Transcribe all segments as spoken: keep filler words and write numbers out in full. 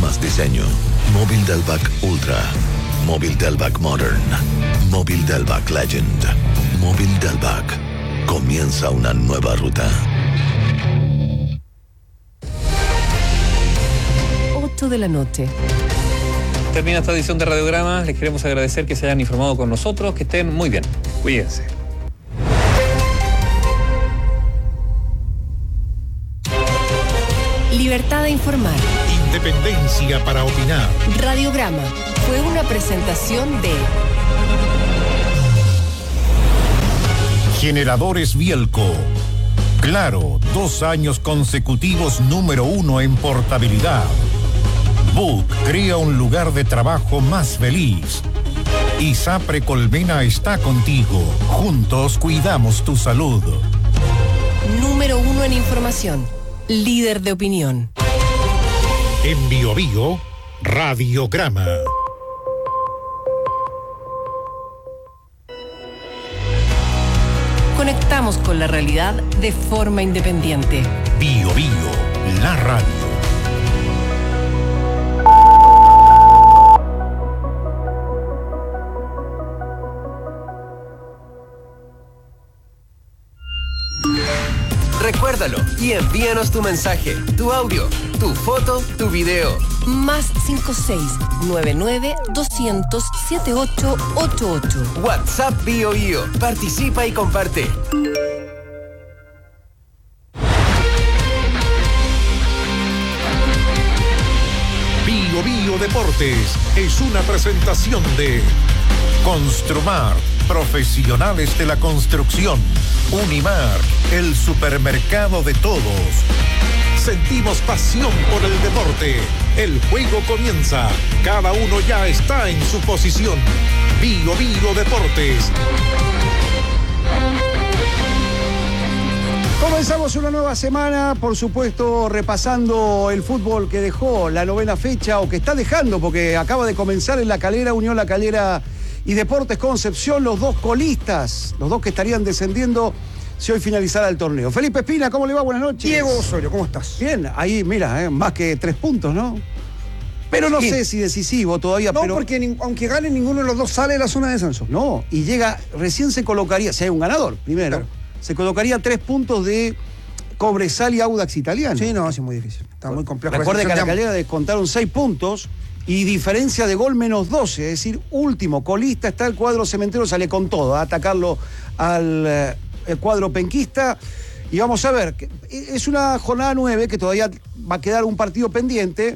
más diseño. Móvil Delvac Ultra. Móvil Delvac Modern. Móvil Delvac Legend. Móvil Delvac. Comienza una nueva ruta. ocho de la noche. Termina esta edición de Radiograma. Les queremos agradecer que se hayan informado con nosotros. Que estén muy bien. Cuídense. Libertad de informar. Independencia para opinar. Radiograma fue una presentación de Generadores Bielco. Claro, dos años consecutivos número uno en portabilidad. Book crea un lugar de trabajo más feliz. ISAPRE Colmena está contigo. Juntos cuidamos tu salud. número uno en información. Líder de opinión. En Bio Bio, Radiograma. Conectamos con la realidad de forma independiente. Bio Bio, la radio. Recuérdalo y envíanos tu mensaje, tu audio, tu foto, tu video. Más cinco seis nueve nueve dos cero cero siete ocho ocho ocho. WhatsApp Bio Bio. Participa y comparte. Bio Bio Deportes es una presentación de Construmar, profesionales de la construcción. Unimar, el supermercado de todos. Sentimos pasión por el deporte. El juego comienza. Cada uno ya está en su posición. Bio Bio Deportes. Comenzamos una nueva semana, por supuesto, repasando el fútbol que dejó la novena fecha, o que está dejando, porque acaba de comenzar en La Calera, Unión La Calera y Deportes Concepción, los dos colistas, los dos que estarían descendiendo si hoy finalizara el torneo. Felipe Espina, ¿cómo le va? Buenas noches. Diego Osorio, ¿cómo estás? Bien, ahí, mira, eh, más que tres puntos, ¿no? Pero no Sí. sé si decisivo todavía. No, pero... porque ni, aunque gane, ninguno de los dos sale de la zona de descenso. No, y llega, recién se colocaría, si hay un ganador, primero, Claro. se colocaría tres puntos de Cobresal y Audax Italiano. Sí, no, sí, muy difícil. Está muy complejo. Recuerde que a La Ya- Calera descontaron seis puntos y diferencia de gol menos doce, es decir, último, colista está el cuadro cementero, sale con todo, a atacarlo al eh, el cuadro penquista. Y vamos a ver, que es una jornada nueve que todavía va a quedar un partido pendiente.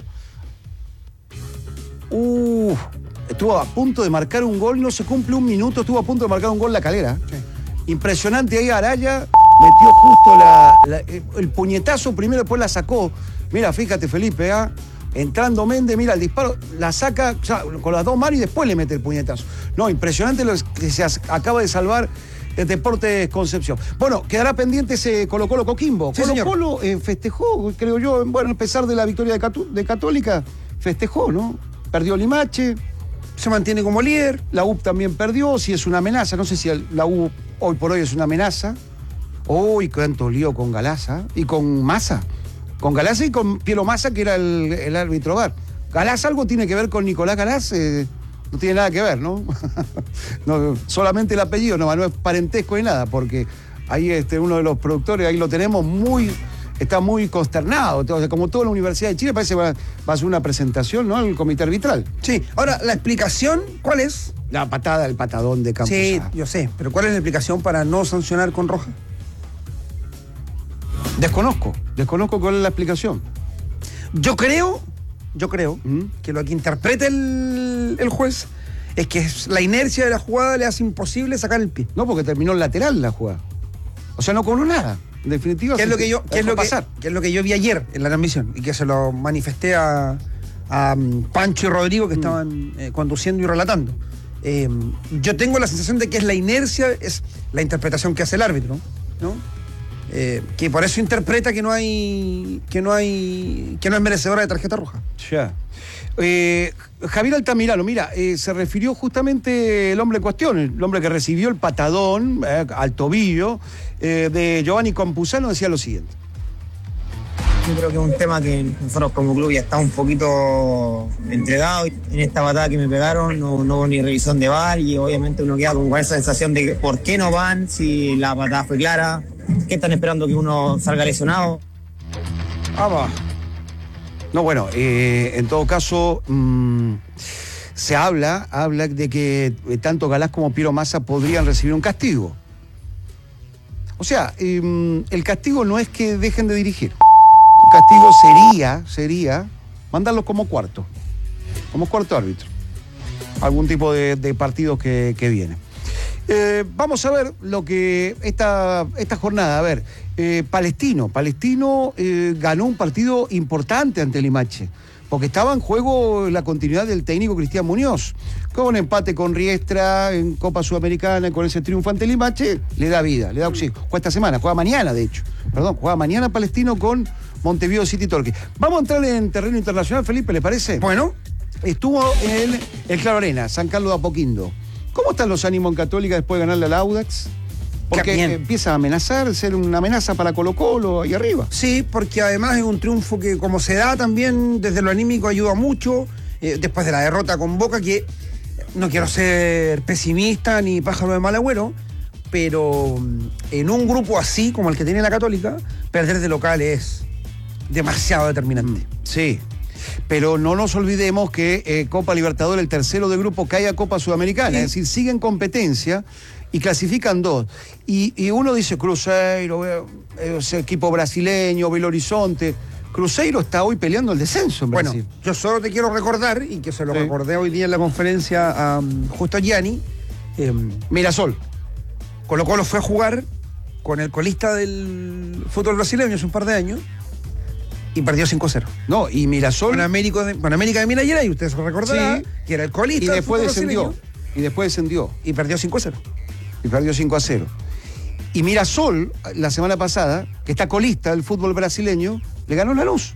Uf, estuvo a punto de marcar un gol, no se cumple un minuto, estuvo a punto de marcar un gol La Calera. Sí. Impresionante ahí Araya, metió justo la, la, el puñetazo primero, después la sacó. Mira, fíjate Felipe, ¿ah? Entrando Méndez, mira el disparo, la saca o sea, con las dos manos y después le mete el puñetazo. No, impresionante lo que se acaba de salvar el Deportes Concepción. Bueno, quedará pendiente ese Colo-Colo Coquimbo. Sí, Colo-Colo eh, festejó, creo yo, bueno, a pesar de la victoria de, Catú- de Católica, festejó, ¿no? Perdió Limache, Se mantiene como líder. la U también perdió, si es una amenaza, no sé si el- la U hoy por hoy es una amenaza. Uy, cuánto lío con Galaza y con Massa. Con Galaza y con Piero Massa, que era el, el árbitro V A R. Galaza algo tiene que ver con Nicolás Galaz, eh, no tiene nada que ver, ¿no? No, solamente el apellido, no, no es parentesco ni nada, porque ahí este, uno de los productores, ahí lo tenemos muy, está muy consternado. Entonces, como toda la Universidad de Chile, parece que va, va a hacer una presentación, ¿no? El comité arbitral. Sí. Ahora, la explicación, ¿cuál es? La patada, el patadón de Campos. Sí, yo sé. Pero ¿cuál es la explicación para no sancionar con roja? Desconozco, desconozco cuál es la explicación. Yo creo, yo creo ¿Mm? que lo que interpreta el, el juez es que es la inercia de la jugada le hace imposible sacar el pie. No, porque terminó en lateral la jugada. O sea, no cobró nada. En definitiva, ¿Qué es se- lo que yo, la qué es dejó lo que, pasar. qué es lo que yo vi ayer en la transmisión y que se lo manifesté a, a um, Pancho y Rodrigo que Mm. estaban eh, conduciendo y relatando? Eh, yo tengo la sensación de que es la inercia, es la interpretación que hace el árbitro, ¿no? Eh, que por eso interpreta que no hay que no hay que no es merecedora de tarjeta roja. Ya. Eh, Javier Altamirano, mira, eh, se refirió justamente el hombre en cuestión, el hombre que recibió el patadón eh, al tobillo eh, de Giovanni Campuzano, decía lo siguiente. Yo creo que es un tema que nosotros como club ya estamos un poquito entregados. En esta patada que me pegaron no, no hubo ni revisión de V A R y obviamente uno queda con esa sensación de que por qué no van si la patada fue clara. ¿Qué están esperando que uno salga lesionado? Vamos. No, bueno, eh, en todo caso, mmm, se habla, habla de que eh, tanto Galás como Piero Massa podrían recibir un castigo. O sea, eh, el castigo no es que dejen de dirigir. El castigo sería, sería mandarlos como cuarto, como cuarto árbitro. Algún tipo de, de partidos que, que viene. Eh, vamos a ver lo que esta, esta jornada, a ver, eh, Palestino, Palestino eh, ganó un partido importante ante Limache, porque estaba en juego la continuidad del técnico Cristian Muñoz, con empate con Riestra en Copa Sudamericana, con ese triunfo ante Limache, le da vida, le da oxígeno. Juega esta semana, juega mañana de hecho, perdón, juega mañana Palestino con Montevideo City Torque. Vamos a entrar en terreno internacional, Felipe, ¿le parece? Bueno. Estuvo en el Claro Arena, San Carlos de Apoquindo. ¿Cómo están los ánimos en Católica después de ganarle al Audax? Porque empieza a amenazar, ser una amenaza para Colo-Colo ahí arriba. Sí, porque además es un triunfo que, como se da también desde lo anímico, ayuda mucho. Eh, después de la derrota con Boca, que no quiero ser pesimista ni pájaro de mal agüero, pero en un grupo así como el que tiene la Católica, perder de local es demasiado determinante. Sí. Pero no nos olvidemos que eh, Copa Libertadores, el tercero de grupo, cae a Copa Sudamericana. Sí. Es decir, sigue en competencia y clasifican dos. Y, y uno dice Cruzeiro, eh, ese equipo brasileño, Belo Horizonte. Cruzeiro está hoy peleando el descenso en Brasil. Bueno, yo solo te quiero recordar, y que se lo sí. recordé hoy día en la conferencia a um, Justo Gianni, eh, Mirasol. Colo-Colo fue a jugar con el colista del fútbol brasileño hace un par de años, y perdió cinco cero. No, y Mirasol... Con América de, con América de Minas Gerais, usted se recordará, sí, que era el colista. Y después descendió. Y después descendió. Y perdió cinco a cero. Y perdió cinco a cero. Y Mirasol, la semana pasada, que está colista del fútbol brasileño, le ganó Lanús.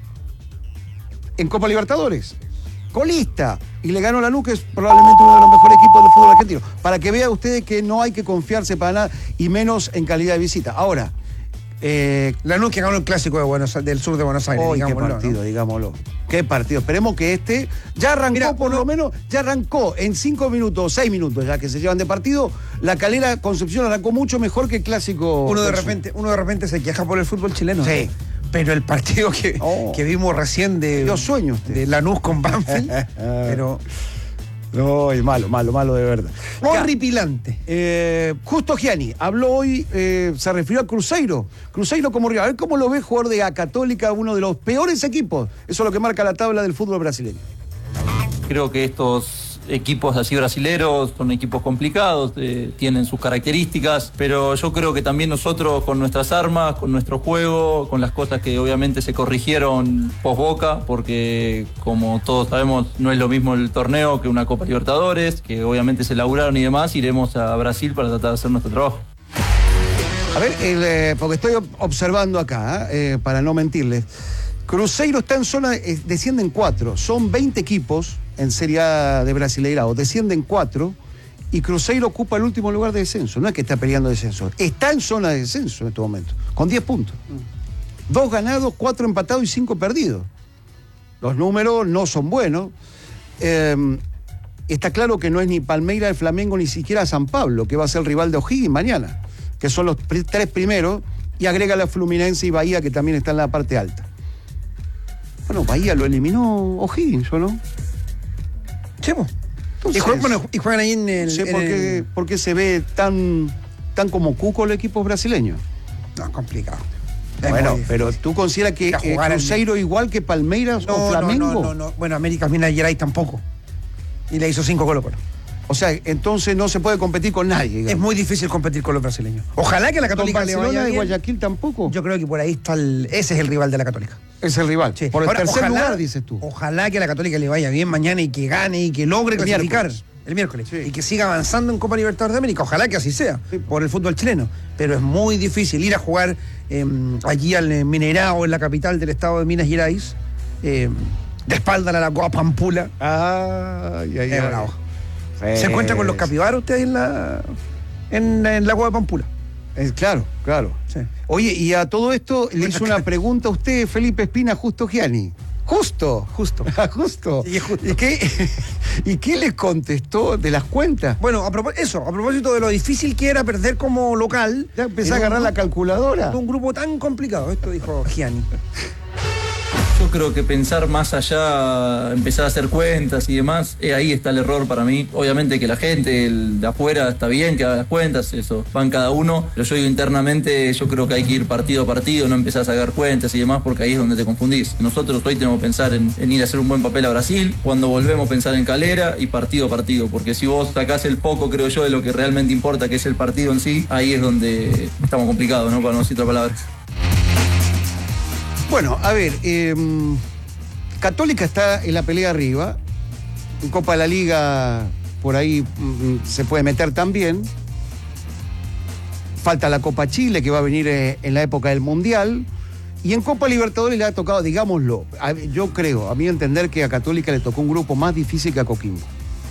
En Copa Libertadores. Colista. Y le ganó Lanús, que es probablemente uno de los mejores equipos del fútbol argentino. Para que vean ustedes que no hay que confiarse para nada, y menos en calidad de visita. Ahora... Eh, Lanús que ganó el clásico de Buenos, del sur de Buenos Aires. Oh, qué partido, ¿no? Digámoslo. Qué partido. Esperemos que este ya arrancó, Mira, por lo menos, ya arrancó en cinco minutos, seis minutos ya que se llevan de partido. La Calera Concepción arrancó mucho mejor que el clásico. Uno de repente, uno de repente se queja por el fútbol chileno. Sí. ¿no? Pero el partido que, oh. que vimos recién de, Los sueños de Lanús con Banfield, pero. No, es malo, malo, malo de verdad. Horripilante. Eh, Justo Gianni habló hoy, eh, se refirió a Cruzeiro. Cruzeiro como rival. A ver cómo lo ve jugador de A Católica, uno de los peores equipos. Eso es lo que marca la tabla del fútbol brasileño. Creo que estos equipos así brasileros son equipos complicados, eh, tienen sus características, pero yo creo que también nosotros con nuestras armas, con nuestro juego, con las cosas que obviamente se corrigieron post Boca, porque como todos sabemos no es lo mismo el torneo que una Copa Libertadores, que obviamente se laburaron y demás, iremos a Brasil para tratar de hacer nuestro trabajo. A ver, el, eh, porque estoy observando acá, eh, para no mentirles, Cruzeiro está en zona, eh, descienden cuatro, son veinte equipos en Serie A de Brasileirao, descienden cuatro y Cruzeiro ocupa el último lugar de descenso. No es que está peleando descenso, está en zona de descenso en este momento, con diez puntos. Mm. Dos ganados, cuatro empatados y cinco perdidos. Los números no son buenos. Eh, está claro que no es ni Palmeiras, el Flamengo, ni siquiera San Pablo, que va a ser el rival de O'Higgins mañana, que son los pr- tres primeros, y agrega la Fluminense y Bahía, que también está en la parte alta. Bueno, Bahía lo eliminó O'Higgins, ¿o no? Sí, pues. Y, juegan, bueno, y juegan ahí en el... No sé en por qué, el... por qué se ve tan, tan como cuco el equipo brasileño. No, es complicado. Es bueno, pero ¿tú consideras que eh, Cruzeiro el... igual que Palmeiras no, o Flamengo? No, no, no, no. Bueno, América Minas Gerais tampoco. Y le hizo cinco Colo-Colo. O sea, entonces no se puede competir con nadie. Digamos. Es muy difícil competir con los brasileños. Ojalá que a la Católica le vaya bien. ¿Y Guayaquil tampoco? Yo creo que por ahí está el... Ese es el rival de la Católica. Es el rival. Sí. Por el Ahora, tercer ojalá, lugar, dices tú. Ojalá que a la Católica le vaya bien mañana y que gane y que logre el clasificar. Miércoles. El miércoles. Sí. Y que siga avanzando en Copa Libertadores de América. Ojalá que así sea, sí, por el fútbol chileno. Pero es muy difícil ir a jugar eh, allí al Mineirao, en la capital del estado de Minas Gerais, eh, de espalda a la Lagoa Pampula. Ah, ya, ya. Es bravo. ¿Se encuentra con los capibaras usted ahí en la en, en la Lagoa de Pampula? Eh, claro, claro. Sí. Oye, y a todo esto le hizo una pregunta a usted, Felipe Espina, Justo Gianni. Justo. Justo. Justo. Sí, es justo. ¿Y qué, ¿Y qué le contestó de las cuentas? Bueno, a propós- eso, a propósito de lo difícil que era perder como local. Ya empecé a agarrar la calculadora. De un grupo tan complicado, esto dijo Gianni. Yo creo que pensar más allá, empezar a hacer cuentas y demás, eh, ahí está el error para mí. Obviamente que la gente el de afuera está bien que haga las cuentas, eso van cada uno, pero yo digo internamente, yo creo que hay que ir partido a partido, no empezar a sacar cuentas y demás, porque ahí es donde te confundís. Nosotros hoy tenemos que pensar en, en ir a hacer un buen papel a Brasil, cuando volvemos pensar en Calera y partido a partido, porque si vos sacás el foco, creo yo, de lo que realmente importa, que es el partido en sí, ahí es donde estamos complicados, ¿no? Para no decir otra palabra. Bueno, a ver, eh, Católica está en la pelea arriba. En Copa de la Liga, por ahí mm, se puede meter también. Falta la Copa Chile, que va a venir eh, en la época del Mundial. Y en Copa Libertadores le ha tocado, digámoslo, a- yo creo, a mi entender, que a Católica le tocó un grupo más difícil que a Coquimbo.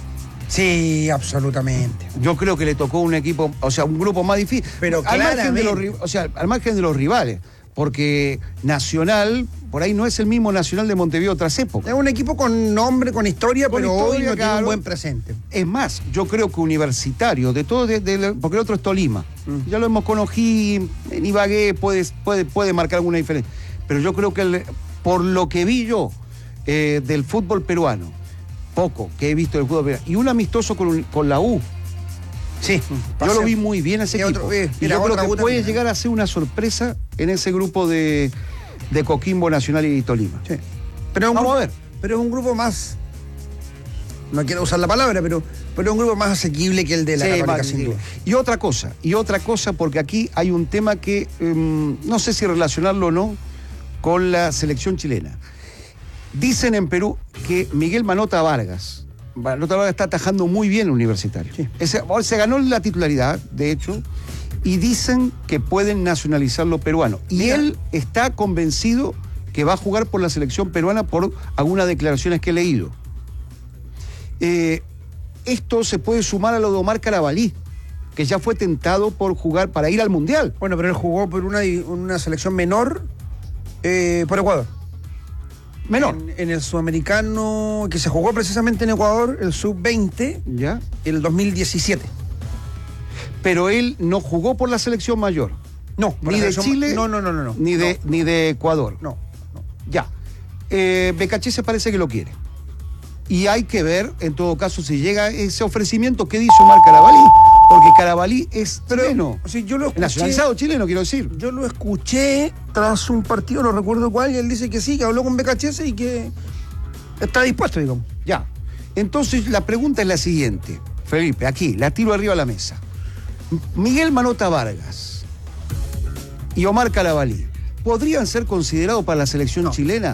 Sí, absolutamente. Yo creo que le tocó un equipo, o sea, un grupo más difícil. Pero al margen de los, claramente. ri- o sea, al margen de los rivales. Porque Nacional, por ahí no es el mismo Nacional de Montevideo otras épocas. Es un equipo con nombre, con historia, Con pero hoy historia, no tiene claro. un buen presente. Es más, yo creo que Universitario, de todo, de- de- porque el otro es Tolima. Mm. Ya lo hemos con O'Higgins, en Ibagué puede, puede, puede marcar alguna diferencia. Pero yo creo que el- por lo que vi yo eh, del fútbol peruano, poco que he visto del fútbol peruano, y un amistoso con, con la U. Sí, Yo lo vi muy bien ese Y equipo. otro- eh, y era yo creo otra que U puede también, ¿eh? llegar a ser una sorpresa en ese grupo de, de Coquimbo, Nacional y Tolima. Sí. Pero es un Vamos grupo, a ver. Pero es un grupo más. No quiero usar la palabra, pero, pero es un grupo más asequible que el de la Sí, Católica, más sin visible. duda. Y otra cosa, y otra cosa, porque aquí hay un tema que em, no sé si relacionarlo o no con la selección chilena. Dicen en Perú que Miguel Manota Vargas, Manota Vargas está atajando muy bien el Universitario. Sí. Ese- se ganó la titularidad, de hecho, y dicen que pueden nacionalizar lo peruano. Y Mira. él está convencido que va a jugar por la selección peruana por algunas declaraciones que he leído. Eh, esto se puede sumar a lo de Omar Carabalí, que ya fue tentado por jugar para ir al Mundial. Bueno, pero él jugó por una, una selección menor eh, por Ecuador. Menor. En, en el sudamericano que se jugó precisamente en Ecuador, el sub veinte, ¿Ya? el dos mil diecisiete. Pero él no jugó por la selección mayor. No, por Ni la de selección- Chile, No, no, no, no. no. ni, de, No, ni de Ecuador. no, no. Ya. Eh, Becachese parece que lo quiere. Y hay que ver, en todo caso, si llega ese ofrecimiento, ¿qué dice Omar Carabalí? Porque Carabalí es Pero, chileno. o sea, yo lo escuché, Nacionalizado chileno, quiero decir. yo lo escuché tras un partido, no recuerdo cuál, y él dice que sí, que habló con B K H S y que está dispuesto, digamos. Ya. Entonces, la pregunta es la siguiente. Felipe, aquí, la tiro arriba a la mesa. M- Miguel Manota Vargas y Omar Carabalí, ¿podrían ser considerados para la selección No. chilena?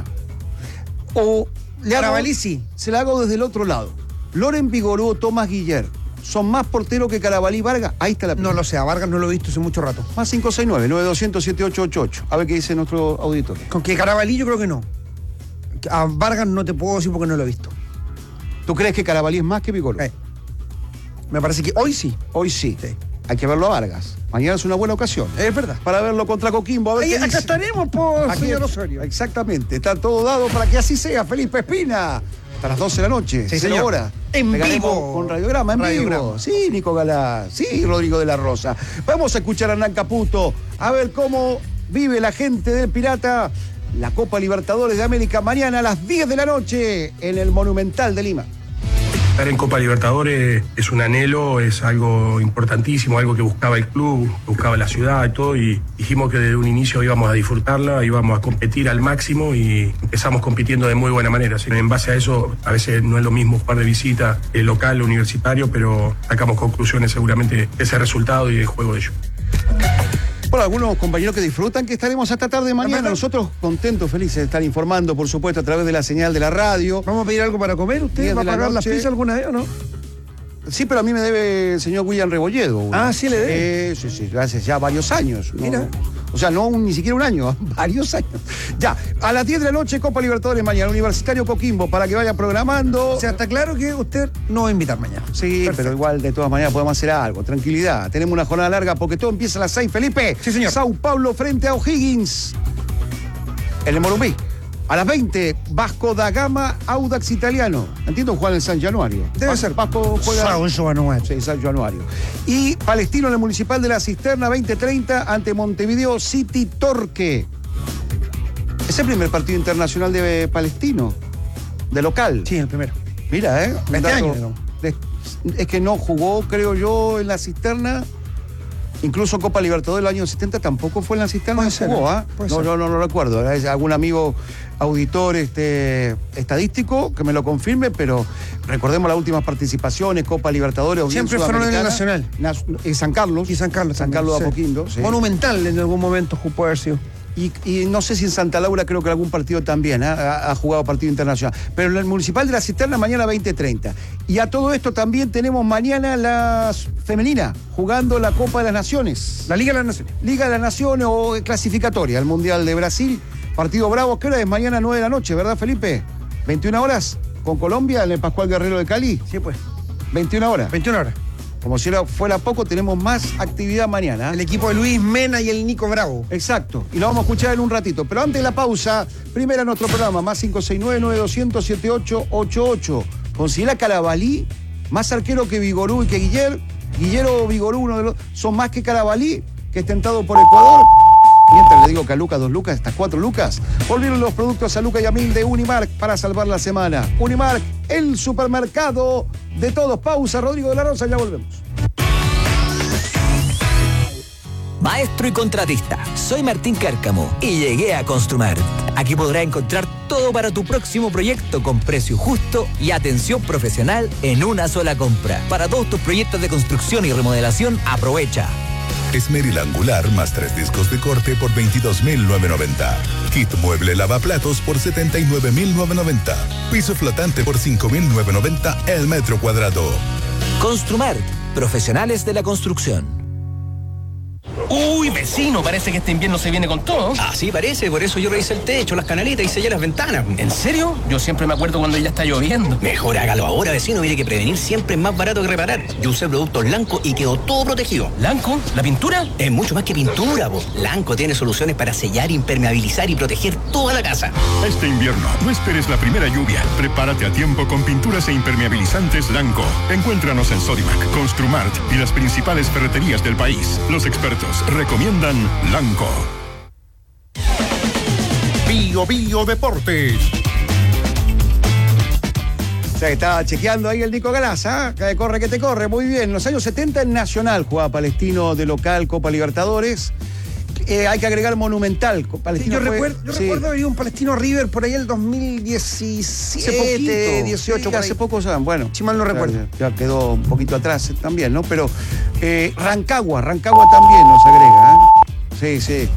O le hago- Carabalí sí. se la hago desde el otro lado. Loren Vigoró, Tomás Guiller, ¿son más porteros que Carabalí y Vargas? Ahí está la No pregunta. lo sé, a Vargas no lo he visto hace mucho rato. Más cinco seis nueve, nueve dos cero cero, siete ocho ocho ocho. A ver qué dice nuestro auditor. Con que Carabalí yo creo que no. A Vargas no te puedo decir porque no lo he visto. ¿Tú crees que Carabalí es más que Vigoró? Eh, Me parece que hoy sí. Hoy sí. Sí. Hay que verlo a Vargas. Mañana es una buena ocasión. Es verdad. Para verlo contra Coquimbo. A ver Ahí, qué acá dice. estaremos, por Aquí- señor Osorio. Exactamente. Está todo dado para que así sea. Felipe Espina. Hasta las doce de la noche. Sí, cero señor. horas. En Pegaremos vivo. Con Radiograma, en Radiograma. vivo. Sí, Nico Galá. Sí, Rodrigo de la Rosa. Vamos a escuchar a Hernán Caputo. A ver cómo vive la gente del Pirata la Copa Libertadores de América mañana a las diez de la noche en el Monumental de Lima. Estar en Copa Libertadores es un anhelo, es algo importantísimo, algo que buscaba el club, buscaba la ciudad y todo, y dijimos que desde un inicio íbamos a disfrutarla, íbamos a competir al máximo y empezamos compitiendo de muy buena manera. Así que en base a eso, a veces no es lo mismo jugar de visita el local, universitario, pero sacamos conclusiones seguramente de ese resultado y del juego de ellos. Por algunos compañeros que disfrutan, que estaremos hasta tarde de mañana. verdad. Nosotros contentos, felices de estar informando, por supuesto, a través de la señal de la radio. ¿Vamos a pedir algo para comer? ¿Usted diez va a de la pagar las noche. pizzas alguna vez o no? Sí, pero a mí me debe el señor William Rebolledo. Ah, ¿sí le debe? Eh, sí, sí, hace ya varios años. ¿no? Mira. O sea, no un, ni siquiera un año, varios años. Ya, a las diez de la noche, Copa Libertadores mañana, Universitario Coquimbo, para que vaya programando. O sea, está claro que usted no va a invitar mañana. Sí, perfecto. Pero igual de todas maneras podemos hacer algo. Tranquilidad. Tenemos una jornada larga porque todo empieza a las seis, Felipe. Sí, señor. Sao Paulo frente a O'Higgins. En el Morumbi. A las veinte, Vasco da Gama, Audax Italiano. Entiendo jugar en el San Januario. Debe Vasco, ser. Vasco juega. San Januario. Sí, San Januario. Y Palestino en el Municipal de la Cisterna, veinte treinta, ante Montevideo City Torque. Es el primer partido internacional de Palestino, de local. Sí, el primero. Mira, ¿eh? Un Este dato año, ¿no? de- es que no jugó, creo yo, en la Cisterna. Incluso Copa Libertadores del año setenta tampoco fue en la Cisterna, Puede no ser, jugó, ¿ah? puede No, ser. no, no lo recuerdo. Es algún amigo auditor este, estadístico que me lo confirme, pero recordemos las últimas participaciones, Copa Libertadores, o bien Siempre fueron en el Sudamericana. Nacional. Nas- en San Carlos. Y San Carlos San también, Carlos de sí. Apoquindo. Sí. Monumental en algún momento puede haber sido. Y, y no sé si en Santa Laura creo que algún partido también ¿eh? ha, ha jugado partido internacional. Pero en el Municipal de la Cisterna mañana veinte treinta. Y a todo esto también tenemos mañana la femenina jugando la Copa de las Naciones. La Liga de las Naciones. Liga de las Naciones o clasificatoria al Mundial de Brasil. Partido bravo, ¿qué hora es? Mañana nueve de la noche, ¿verdad, Felipe? veintiuna horas con Colombia en el Pascual Guerrero de Cali. Sí, pues. veintiuna horas. veintiuna horas. Como si era- fuera poco, tenemos más actividad mañana. El equipo de Luis Mena y el Nico Bravo. Exacto, y lo vamos a escuchar en un ratito. Pero antes de la pausa, primera nuestro programa, más cinco seis nueve, nueve dos cero, siete ocho ocho ocho. Considera Carabalí más arquero que Vigorú y que Guiller. Guillero o Vigorú, uno de los, son más que Carabalí, que es tentado por Ecuador. Mientras le digo que a Lucas, dos Lucas, estas cuatro Lucas. Volvieron los productos a Luca y a Mil de Unimark para salvar la semana. Unimark, el supermercado de todos. Pausa, Rodrigo de la Rosa, ya volvemos. Maestro y contratista, soy Martín Cárcamo y llegué a Construmart. Aquí podrás encontrar todo para tu próximo proyecto con precio justo y atención profesional en una sola compra. Para todos tus proyectos de construcción y remodelación, aprovecha. Esmeril angular más tres discos de corte por veintidós mil novecientos noventa. Kit mueble lavaplatos por setenta y nueve mil novecientos noventa. Piso flotante por cinco mil novecientos noventa el metro cuadrado. Construmart, profesionales de la construcción. Uy, vecino, parece que este invierno se viene con todo. Así parece, por eso yo revisé el techo, las canaletas y sellé las ventanas. ¿En serio? Yo siempre me acuerdo cuando ya está lloviendo. Mejor hágalo ahora, vecino. Mire que prevenir siempre es más barato que reparar. Yo usé productos Lanco y quedó todo protegido. ¿Lanco? ¿La pintura? Es mucho más que pintura, po. Lanco tiene soluciones para sellar, impermeabilizar y proteger toda la casa. Este invierno, no esperes la primera lluvia. Prepárate a tiempo con pinturas e impermeabilizantes Lanco. Encuéntranos en Sodimac, Construmart y las principales ferreterías del país. Los expertos recomiendan Lanco. Bio Bio Deportes. O sea, que estaba chequeando ahí el Nico Galaza, que corre que te corre, muy bien. En los años setenta en Nacional jugaba Palestino de local Copa Libertadores. Eh, hay que agregar Monumental. Sí, Palestino yo fue- recuerdo, yo sí. recuerdo haber ido un Palestino River por ahí el dos mil diecisiete, Hace poquito, dieciocho, sí, por ahí. hace poco, o sea, bueno. Si mal no ya- recuerdo. Ya, quedó un poquito atrás también, ¿no? Pero eh, Rancagua, Rancagua también nos agrega, ¿eh? Sí, sí.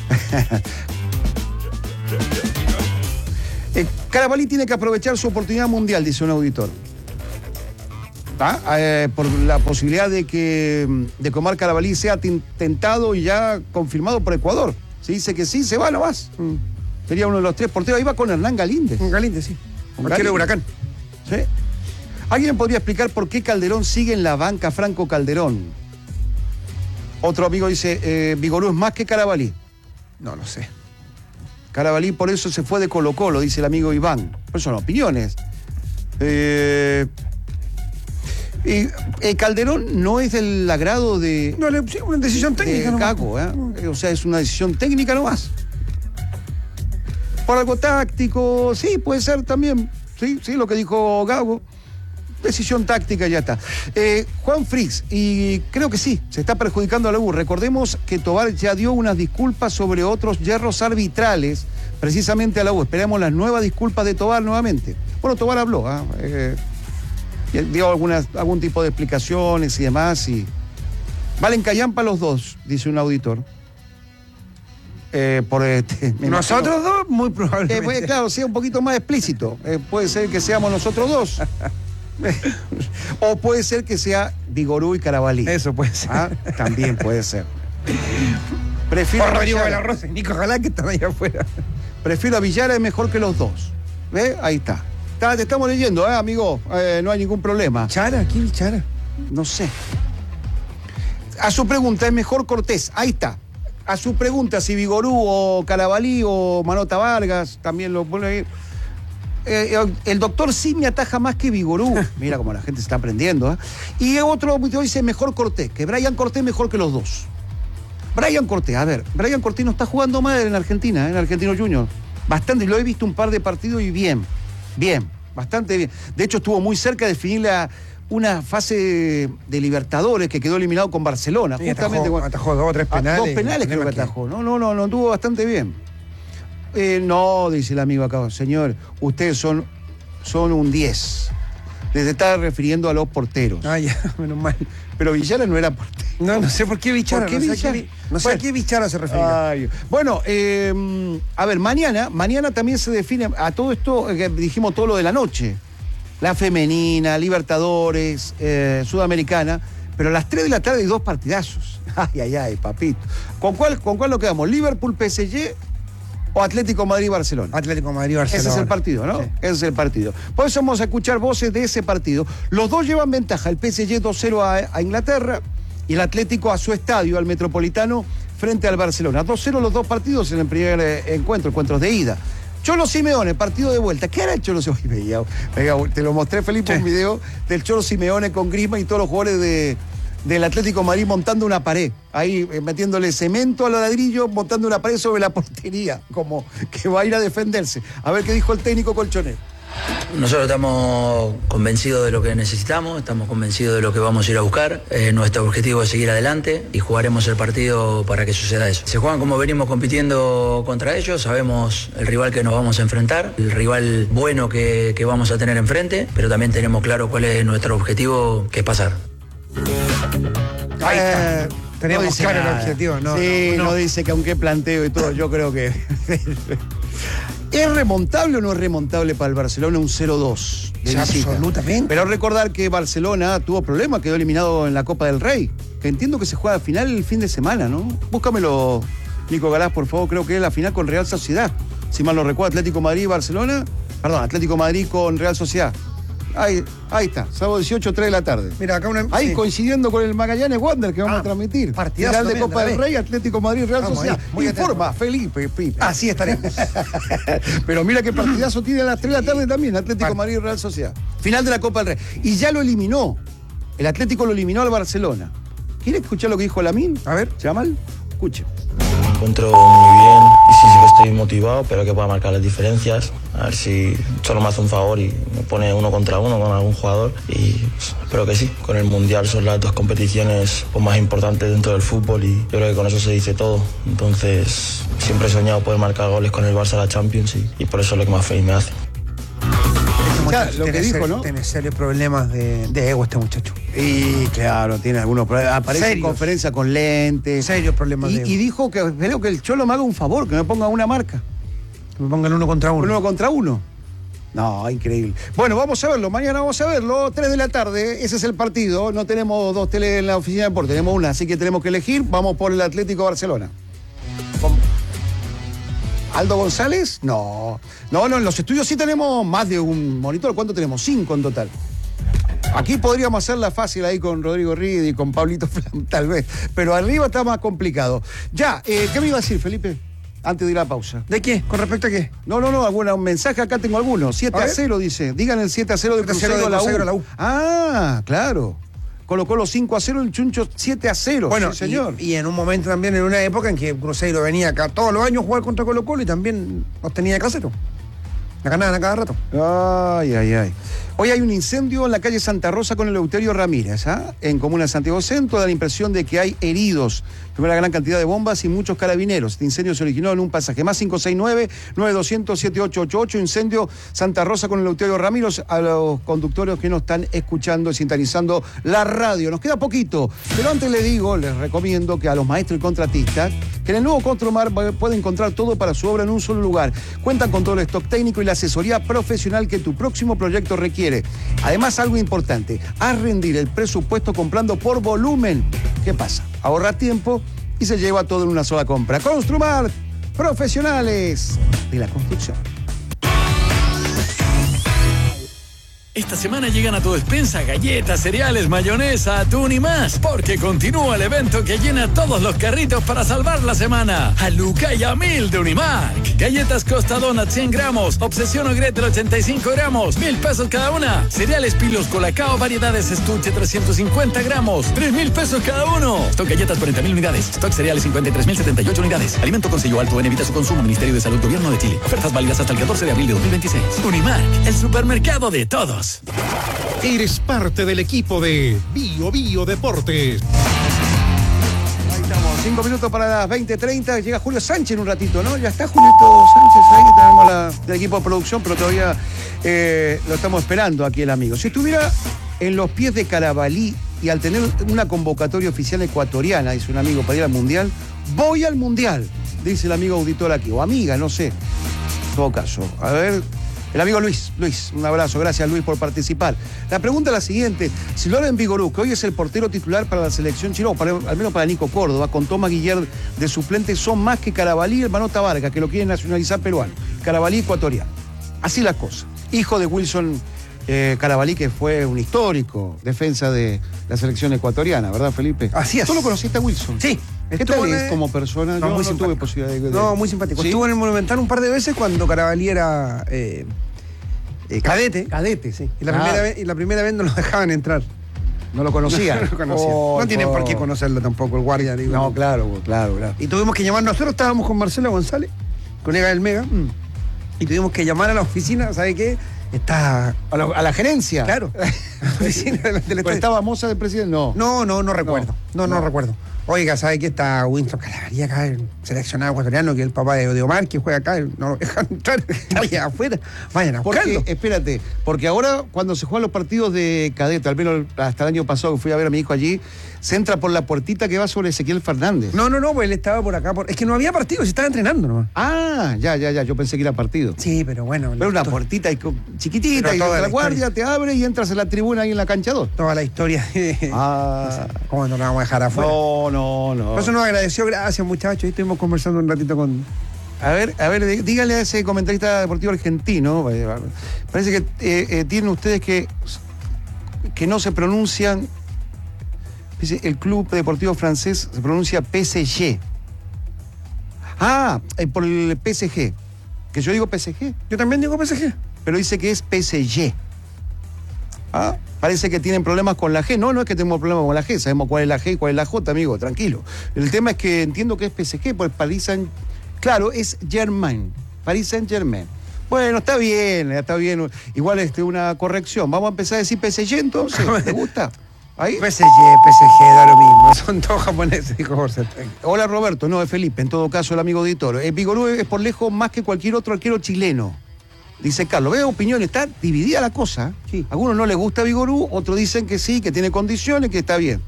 eh, Carabalí tiene que aprovechar su oportunidad mundial, dice un auditor. ¿Ah? Eh, por la posibilidad de que de que Omar Carabalí sea tin- tentado y ya confirmado por Ecuador. Si dice que sí, se va nomás. Mm. Sería uno de los tres porteros. Ahí va con Hernán Galíndez. Galíndez, sí. Con Arquero de Galíndez. Huracán. Sí. ¿Alguien podría explicar por qué Calderón sigue en la banca Franco Calderón? Otro amigo dice, eh, Vigorú es más que Carabalí. No lo sé. Carabalí por eso se fue de Colo Colo, dice el amigo Iván. Pero son opiniones. Eh, y, eh, Calderón no es del agrado de... No, le, sí, una decisión técnica. de nomás. Caco, ¿eh? O sea, es una decisión técnica nomás. Por algo táctico, sí, puede ser también. Sí, sí, lo que dijo Gago. Decisión táctica, ya está. Eh, Juan Frix, y creo que sí, se está perjudicando a la U. Recordemos que Tobar ya dio unas disculpas sobre otros yerros arbitrales, precisamente a la U. Esperamos las nuevas disculpas de Tobar nuevamente. Bueno, Tobar habló, ¿ah? eh, dio algunas, algún tipo de explicaciones y demás. Y... Valen callampa los dos, dice un auditor. Eh, por este, me Nosotros imagino- dos, muy probablemente. Eh, pues, claro, sea un poquito más explícito. Eh, puede ser que seamos nosotros dos. O puede ser que sea Vigorú y Carabalí. Eso puede ser. Ah, también puede ser. Prefiero o a Rodrigo de Villara. la Rosa y Nico Galán, que están ahí afuera. Prefiero a Villara, es mejor que los dos. ¿Ves? Ahí está. Está- Te estamos leyendo, ¿eh, amigo? Eh, no hay ningún problema. Chara, ¿quién es Chara? No sé. A su pregunta, ¿es mejor Cortés? Ahí está. A su pregunta, si Vigorú o Carabalí o Manota Vargas, también lo pone ahí. Eh, el doctor sí me ataja más que Vigorú. Mira cómo la gente se está aprendiendo. ¿eh? Y otro dice mejor Cortés, que Brian Cortés mejor que los dos. Brian Cortés, a ver, Brian Cortés no está jugando mal en Argentina, ¿eh? en Argentino Junior. Bastante, lo he visto un par de partidos y bien, bien, bastante bien. De hecho, estuvo muy cerca de definir la, una fase de Libertadores que quedó eliminado con Barcelona. Sí, justamente atajó, con- atajó dos o tres Ah, penales. Dos penales creo que atajó. No, no, no, no, estuvo bastante bien. Eh, no, dice el amigo acá, señor, ustedes son, son un diez. Les está refiriendo a los porteros. Ah, ya, menos mal. Pero Villara no era portero. No, no sé por qué Bichara. ¿Por qué no sé a Villara? qué, no sé Bueno. a qué Bichara se refería. Ay, bueno, eh, a ver, mañana, mañana también se define a todo esto, eh, que dijimos todo lo de la noche. La femenina, Libertadores, eh, Sudamericana, pero a las tres de la tarde hay dos partidazos. Ay, ay, ay, papito. ¿Con cuál, con cuál nos quedamos? ¿Liverpool, P S G o Atlético Madrid-Barcelona? Atlético Madrid-Barcelona. Ese es el partido, ¿no? Sí. Ese es el partido. Por eso vamos a escuchar voces de ese partido. Los dos llevan ventaja. El P S G dos cero a, a Inglaterra y el Atlético a su estadio, al Metropolitano, frente al Barcelona. dos cero los dos partidos en el primer eh, encuentro, encuentros de ida. Cholo Simeone, partido de vuelta. ¿Qué era el Cholo Simeone? Veía, veía, te lo mostré, Felipe, Sí. un video del Cholo Simeone con Griezmann y todos los jugadores de, del Atlético de Madrid montando una pared. Ahí eh, metiéndole cemento a los ladrillos, montando una pared sobre la portería, como que va a ir a defenderse. A ver qué dijo el técnico colchonero. Nosotros estamos convencidos de lo que necesitamos, estamos convencidos de lo que vamos a ir a buscar. Eh, nuestro objetivo es seguir adelante y jugaremos el partido para que suceda eso. Se juegan como venimos compitiendo contra ellos, sabemos el rival que nos vamos a enfrentar, el rival bueno que, que vamos a tener enfrente, pero también tenemos claro cuál es nuestro objetivo, que es pasar. Ahí está. Eh, Tenemos no dice claro el nada. objetivo. No, sí, no, no. no. dice que aunque planteo y todo, yo creo que... ¿Es remontable o no es remontable para el Barcelona un cero dos? de Sí, visita? absolutamente. Pero recordar que Barcelona tuvo problemas, quedó eliminado en la Copa del Rey, que entiendo que se juega al final el fin de semana, ¿no? Búscamelo, Nico Galás, por favor, creo que es la final con Real Sociedad. Si mal no recuerdo, Atlético Madrid y Barcelona. Perdón, Atlético Madrid con Real Sociedad. Ahí, ahí está, sábado dieciocho, tres de la tarde. Mira, acá una. Ahí sí. coincidiendo con el Magallanes Wander que vamos Ah, a transmitir. partidazo Final de también, Copa del dale. Rey, Atlético Madrid, Real Vamos Sociedad. ahí, muy Informa, atento. Felipe, Pipe. Así estaremos. Pero mira qué partidazo tiene a las tres de la tarde también, Atlético Vale. Madrid, Real Sociedad. Final de la Copa del Rey. Y ya lo eliminó. El Atlético lo eliminó al Barcelona. ¿Quiere escuchar lo que dijo Lamine? A ver. Chamal, escuche. Me encuentro muy bien y sí, sí que estoy motivado, pero que pueda marcar las diferencias. A ver si solo me hace un favor y me pone uno contra uno con algún jugador. Y pues, espero que sí. Con el Mundial son las dos competiciones pues, más importantes dentro del fútbol y yo creo que con eso se dice todo. Entonces siempre he soñado poder marcar goles con el Barça a la Champions y, y por eso es lo que más feliz me hace. Ya, lo que Tiene dijo, ser- ¿no? Tiene serios problemas de, de ego este muchacho. Y claro, tiene algunos problemas. Aparece en Serios. conferencia con lentes. Serios problemas Y, de ego. y dijo que espero que el Cholo me haga un favor, que me ponga una marca. Que me pongan uno contra uno. Uno contra uno. No, increíble. Bueno, vamos a verlo. Mañana vamos a verlo. tres de la tarde. Ese es el partido. No tenemos dos teles en la oficina de deporte. Tenemos una, así que tenemos que elegir. Vamos por el Atlético Barcelona. Con- ¿Aldo González? No. No, no, en los estudios sí tenemos más de un monitor. ¿Cuánto tenemos? Cinco en total. Aquí podríamos hacerla fácil ahí con Rodrigo Ridi y con Pablito Flam, tal vez. Pero arriba está más complicado. Ya, eh, ¿qué me iba a decir, Felipe? Antes de ir a la pausa. ¿De qué? ¿Con respecto a qué? No, no, no, alguna, un mensaje acá tengo algunos. siete a cero dice. Digan el siete a cero de siete a cero Cruzeiro de a la U. Cruzeiro a la U. Ah, claro. Colocó los cinco a cero, el Chuncho siete a cero. Bueno, sí, señor. Y, y en un momento también, en una época en que Cruzeiro venía acá todos los años a jugar contra Colo Colo y también nos tenía de casero. La ganaban a cada rato. Ay, ay, ay. Hoy hay un incendio en la calle Santa Rosa con el Eleuterio Ramírez, ¿ah? En Comuna de Santiago Centro. Da la impresión de que hay heridos. Primera gran cantidad de bombas y muchos carabineros. Este incendio se originó en un pasaje. Más cinco seis nueve, nueve dos cero cero, siete ocho ocho ocho. Incendio Santa Rosa con el Eleuterio Ramírez. A los conductores que nos están escuchando y sintonizando la radio. Nos queda poquito. Pero antes les digo, les recomiendo que a los maestros y contratistas, que en el nuevo Construmar pueden encontrar todo para su obra en un solo lugar. Cuentan con todo el stock técnico y la asesoría profesional que tu próximo proyecto requiere. Además, algo importante, haz rendir el presupuesto comprando por volumen. ¿Qué pasa? Ahorra tiempo y se lleva todo en una sola compra. Construmar, profesionales de la construcción. Esta semana llegan a tu despensa galletas, cereales, mayonesa, atún y más, porque continúa el evento que llena todos los carritos para salvar la semana. A Luca y a Mil de Unimark. Galletas Costa Donut cien gramos, Obsesión o Gretel ochenta y cinco gramos, mil pesos cada una. Cereales Pilos Colacao, variedades estuche trescientos cincuenta gramos, tres mil pesos cada uno. Stock galletas cuarenta mil unidades, stock cereales cincuenta y tres mil setenta y ocho unidades. Alimento con sello alto en evita su consumo, Ministerio de Salud, Gobierno de Chile. Ofertas válidas hasta el catorce de abril de dos mil veintiséis. Unimark, el supermercado de todos. Eres parte del equipo de Bio Bio Deportes. Ahí estamos, cinco minutos para las veinte treinta. Llega Julio Sánchez en un ratito, ¿no? Ya está Julito Sánchez ahí, tenemos la, del equipo de producción, pero todavía eh, lo estamos esperando aquí el amigo. Si estuviera en los pies de Carabalí y al tener una convocatoria oficial ecuatoriana, dice un amigo, para ir al Mundial, voy al Mundial, dice el amigo auditor aquí, o amiga, no sé. En todo caso, a ver... El amigo Luis, Luis, un abrazo, gracias Luis por participar. La pregunta es la siguiente, si Loren Vigorú, que hoy es el portero titular para la selección chilena, para, al menos para Nico Córdoba, con Tomás Guiller de suplente, son más que Carabalí y el Manota Vargas, que lo quieren nacionalizar peruano, Carabalí ecuatoriano. Así las cosas. Hijo de Wilson eh, Carabalí, que fue un histórico defensa de la selección ecuatoriana, ¿verdad, Felipe? Así es. ¿Tú lo conociste a Wilson? Sí. ¿Qué tal es como persona? No, Yo muy no tuve posibilidad de... de... No, muy simpático. ¿Sí? Estuvo en el Monumental un par de veces cuando Carabalí era eh, eh, cadete. Cadete, sí. Y la, Ah. primera vez, y la primera vez no lo dejaban entrar. No lo conocía. No, lo conocía. Oh, no tienen oh. por qué conocerlo tampoco, el guardia. Digo. No, claro, claro, claro. Y tuvimos que llamar, nosotros estábamos con Marcelo González, colega del Mega, mm. y tuvimos que llamar a la oficina, ¿sabe qué? Está... ¿A la, a la gerencia? Claro. A la oficina del, del ¿Pero estaba Moza del presidente? No. No, no, no recuerdo. No, no, No. no recuerdo. Oiga, ¿sabe qué? Está Winston Calaverí acá, el seleccionado ecuatoriano, que es el papá de, de Omar, que juega acá, no lo dejan entrar, está allá afuera. Vayan a buscarlo. Porque, espérate, porque ahora cuando se juegan los partidos de cadete, al menos hasta el año pasado que fui a ver a mi hijo allí, se entra por la puertita que va sobre Ezequiel Fernández. No, no, no, pues él estaba por acá. Por... Es que no había partido, se estaba entrenando nomás. Ah, ya, ya, ya, yo pensé que era partido. Sí, pero bueno. Pero una to- puertita y co- chiquitita, Pero y toda la la guardia te abre y entras en la tribuna ahí en la cancha dos. Toda la historia de... Ah. ¿Cómo no la vamos a dejar afuera? No, no, no. Por eso nos agradeció, gracias muchachos. Ahí estuvimos conversando un ratito con... A ver, a ver, dí- dígale a ese comentarista deportivo argentino, eh, parece que eh, eh, tienen ustedes que, que no se pronuncian, dice, el club deportivo francés se pronuncia P S G. Ah, eh, por el P S G, que yo digo P S G. Yo también digo P S G. Pero dice que es P S G. Ah, parece que tienen problemas con la G. No, no es que tenemos problemas con la G, sabemos cuál es la G y cuál es la J, amigo, tranquilo. El tema es que entiendo que es P S G, pues Paris Saint... Claro, es Germain, Paris Saint Germain. Bueno, está bien, está bien. Igual este, una corrección. Vamos a empezar a decir P S G entonces. ¿Te gusta? ¿Ahí? P S G, P S G, da lo mismo. Son todos japoneses, dijo Jorge. Hola Roberto, no, es Felipe, en todo caso el amigo auditor. Eh, Vigorú es por lejos más que cualquier otro arquero chileno. Dice Carlos, veo opiniones, está dividida la cosa. Sí. A algunos no les gusta Vigorú, otros dicen que sí, que tiene condiciones, que está bien.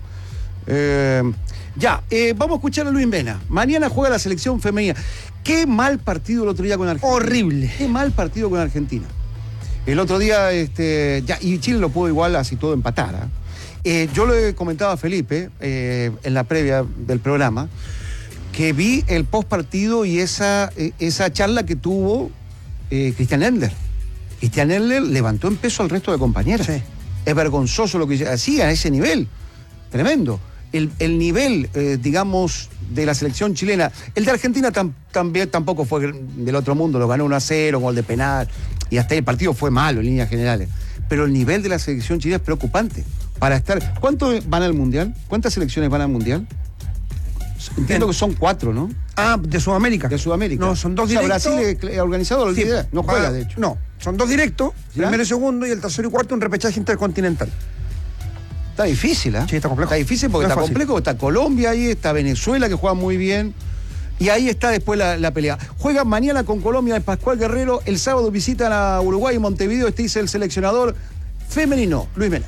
Eh, ya, eh, vamos a escuchar a Luis Mena. Mañana juega la selección femenina. Qué mal partido el otro día con Argentina. Horrible. Qué mal partido con Argentina. El otro día, este, ya, y Chile lo pudo igual así todo empatar. ¿eh? Eh, yo le comentaba a Felipe eh, en la previa del programa que vi el post partido y esa, eh, esa charla que tuvo eh, Cristian Endler. Cristian Endler levantó en peso al resto de compañeros. Sí. Es vergonzoso lo que hacía a ese nivel. Tremendo. El, el nivel, eh, digamos, de la selección chilena. El de Argentina tam, también tampoco fue del otro mundo, lo ganó uno a cero, gol de penal, y hasta ahí el partido fue malo en líneas generales. Pero el nivel de la selección chilena es preocupante. Para estar. ¿Cuántos van al Mundial? ¿Cuántas selecciones van al Mundial? Entiendo que son cuatro, ¿no? Ah, de Sudamérica. De Sudamérica. No, son dos o sea, directos. Brasil es organizador, Sí, no juega, va- de hecho. No, son dos directos, ¿Ya? primero y segundo, y el tercero y cuarto un repechaje intercontinental. Está difícil, ¿eh? Sí, está complejo. Está difícil porque No es está fácil. complejo. Está Colombia ahí, está Venezuela que juega muy bien. Y ahí está después la, la pelea. Juegan mañana con Colombia el Pascual Guerrero. El sábado visitan a Uruguay y Montevideo. Este dice el seleccionador femenino, Luis Mena.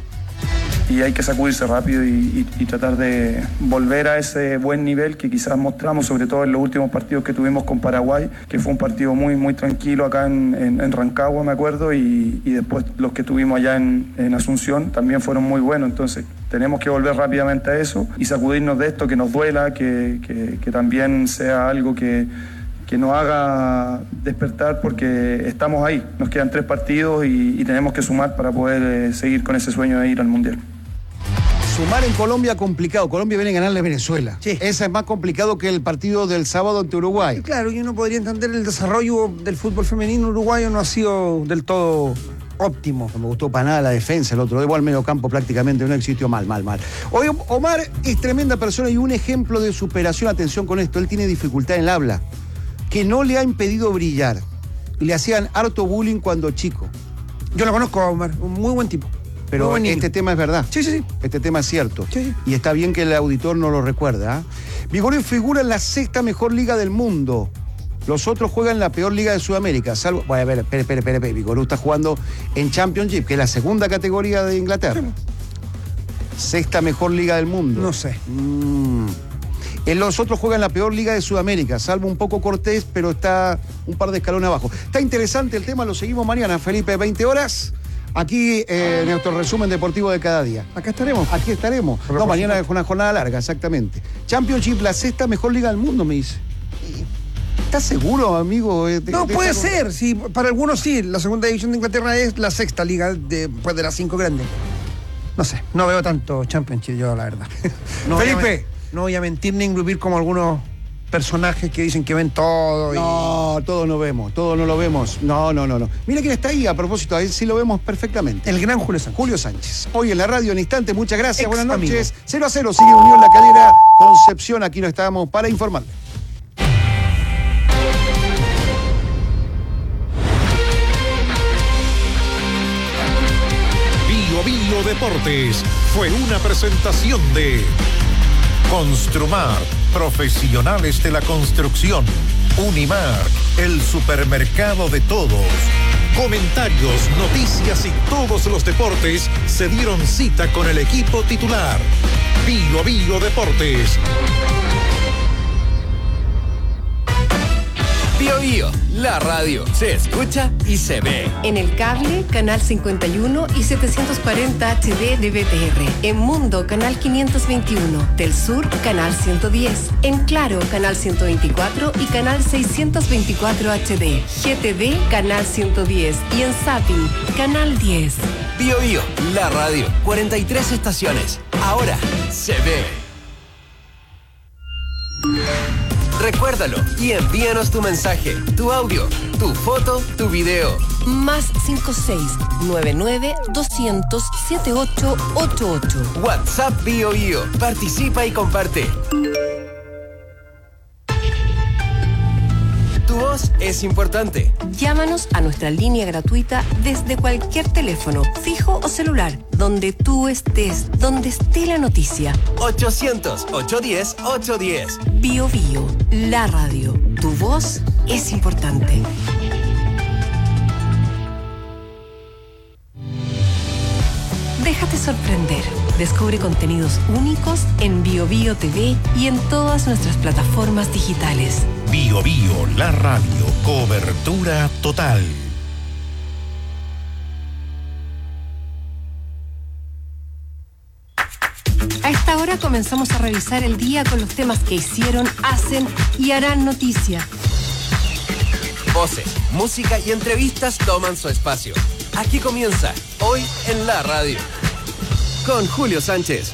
Y hay que sacudirse rápido y, y- y tratar de volver a ese buen nivel que quizás mostramos, sobre todo en los últimos partidos que tuvimos con Paraguay, que fue un partido muy muy tranquilo acá en, en- en Rancagua, me acuerdo, y, y después los que tuvimos allá en, en Asunción también fueron muy buenos. Entonces tenemos que volver rápidamente a eso y sacudirnos de esto, que nos duela, que, que, que también sea algo que, que nos haga despertar, porque estamos ahí, nos quedan tres partidos y, y tenemos que sumar para poder eh, seguir con ese sueño de ir al Mundial. Sumar en Colombia complicado. Colombia viene a ganarle a Venezuela. Sí. Esa es más complicado que el partido del sábado ante Uruguay. Claro, y uno podría entender el desarrollo del fútbol femenino uruguayo no ha sido del todo óptimo. No me gustó para nada la defensa el otro. Igual medio campo prácticamente no existió. Mal, mal, mal. Hoy Omar es tremenda persona y un ejemplo de superación. Atención con esto. Él tiene dificultad en el habla, que no le ha impedido brillar. Y le hacían harto bullying cuando chico. Yo lo conozco a Omar, un muy buen tipo. Pero este tema es verdad. Sí, sí, sí. Este tema es cierto. Sí. Y está bien que el auditor no lo recuerda. ¿eh? Vigorio figura en la sexta mejor liga del mundo. Los otros juegan en la peor liga de Sudamérica. Salvo. Bueno, a ver, espere, espere, espere. espere. Vigorio está jugando en Championship, que es la segunda categoría de Inglaterra. Sí. Sexta mejor liga del mundo. No sé. Mm. En los otros juegan en la peor liga de Sudamérica, salvo un poco Cortés, pero está un par de escalones abajo. Está interesante el tema, lo seguimos mañana, Felipe, veinte horas. Aquí eh, nuestro resumen deportivo de cada día. Acá estaremos. Aquí estaremos. No, mañana es una jornada larga, exactamente. Championship, la sexta mejor liga del mundo, me dice. ¿Estás seguro, amigo? De, no, de puede esa... ser. Sí, para algunos sí. La segunda división de Inglaterra es la sexta liga después de las cinco grandes. No sé, no veo tanto Championship yo, la verdad. No Felipe, no voy a mentir ni engrupir como algunos personajes que dicen que ven todo. Y... No, todo no vemos, todo no lo vemos. No, no, no, no. Mira quién está ahí, a propósito, ahí sí lo vemos perfectamente. El gran Julio Sánchez. Julio Sánchez. Hoy en la radio en instante, muchas gracias, Ex buenas noches. amigo. cero a cero, sigue Unión La Calera, Concepción, aquí no estábamos para informarle. Bio Bio Deportes fue una presentación de Construmar, profesionales de la construcción. Unimar, el supermercado de todos. Comentarios, noticias y todos los deportes se dieron cita con el equipo titular. Bio Bio Deportes. Bio Bio, la radio, se escucha y se ve. En el cable, canal cincuenta y uno y setecientos cuarenta H D de B T R. En Mundo, canal quinientos veintiuno. Del Sur, canal ciento diez. En Claro, canal ciento veinticuatro y canal seiscientos veinticuatro H D. G T V, canal ciento diez. Y en Zapping, canal diez. Bio Bio, la radio, cuarenta y tres estaciones. Ahora se ve. Recuérdalo y envíanos tu mensaje, tu audio, tu foto, tu video. Más cinco seis nueve nueve doscientos setenta y ocho ochenta y ocho. WhatsApp Bio Bio. Participa y comparte. Tu voz es importante. Llámanos a nuestra línea gratuita desde cualquier teléfono, fijo o celular, donde tú estés, donde esté la noticia. ochocientos, ochocientos diez, ochocientos diez. Bio Bio, la radio. Tu voz es importante. Déjate sorprender. Descubre contenidos únicos en Bio Bio T V y en todas nuestras plataformas digitales. Bio Bio, la radio, cobertura total. A esta hora comenzamos a revisar el día con los temas que hicieron, hacen y harán noticia. Voces, música y entrevistas toman su espacio. Aquí comienza, hoy en la radio, con Julio Sánchez.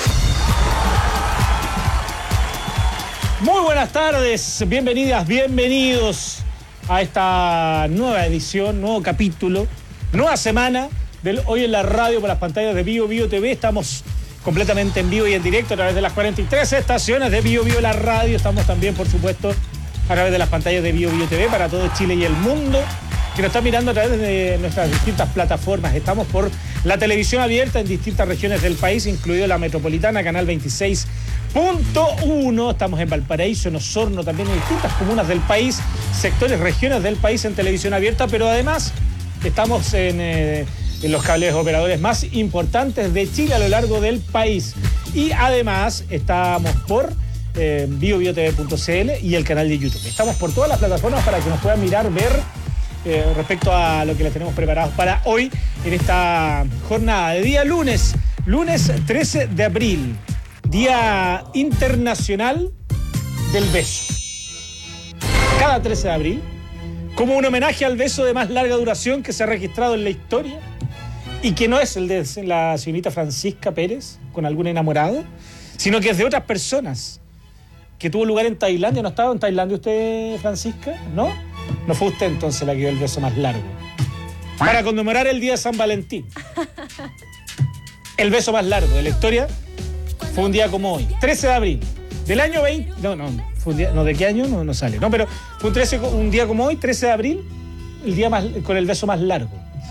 Muy buenas tardes, bienvenidas, bienvenidos a esta nueva edición, nuevo capítulo, nueva semana del Hoy en la Radio por las pantallas de Bio Bio T V. Estamos completamente en vivo y en directo a través de las cuarenta y tres estaciones de Bio Bio la radio. Estamos también, por supuesto, a través de las pantallas de Bio Bio T V para todo Chile y el mundo, que nos están mirando a través de nuestras distintas plataformas. Estamos por la televisión abierta en distintas regiones del país, incluido la metropolitana, canal veintiséis punto uno. Estamos en Valparaíso, en Osorno, también en distintas comunas del país, sectores, regiones del país en televisión abierta, pero además estamos en, eh, en los cables operadores más importantes de Chile a lo largo del país. Y además estamos por eh, bio bio t v punto c l y el canal de YouTube. Estamos por todas las plataformas para que nos puedan mirar, ver Eh, respecto a lo que les tenemos preparados para hoy en esta jornada de día lunes Lunes trece de abril, Día Internacional del Beso. Cada trece de abril, como un homenaje al beso de más larga duración que se ha registrado en la historia y que no es el de la señorita Francisca Pérez con algún enamorado, sino que es de otras personas, que tuvo lugar en Tailandia. ¿No estaba en Tailandia usted, Francisca? ¿No? No fue usted entonces la que dio el beso más largo. Para conmemorar el día de San Valentín. El beso más largo de la historia fue un día como hoy, trece de abril, del año veinte... No, no, fue un día, no, ¿de qué año? No, no sale. No, pero fue un, trece, un día como hoy, trece de abril, el día más, con el beso más largo.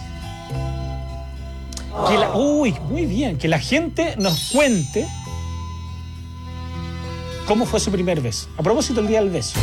Que la, uy, muy bien, que la gente nos cuente cómo fue su primer beso. A propósito del día del beso.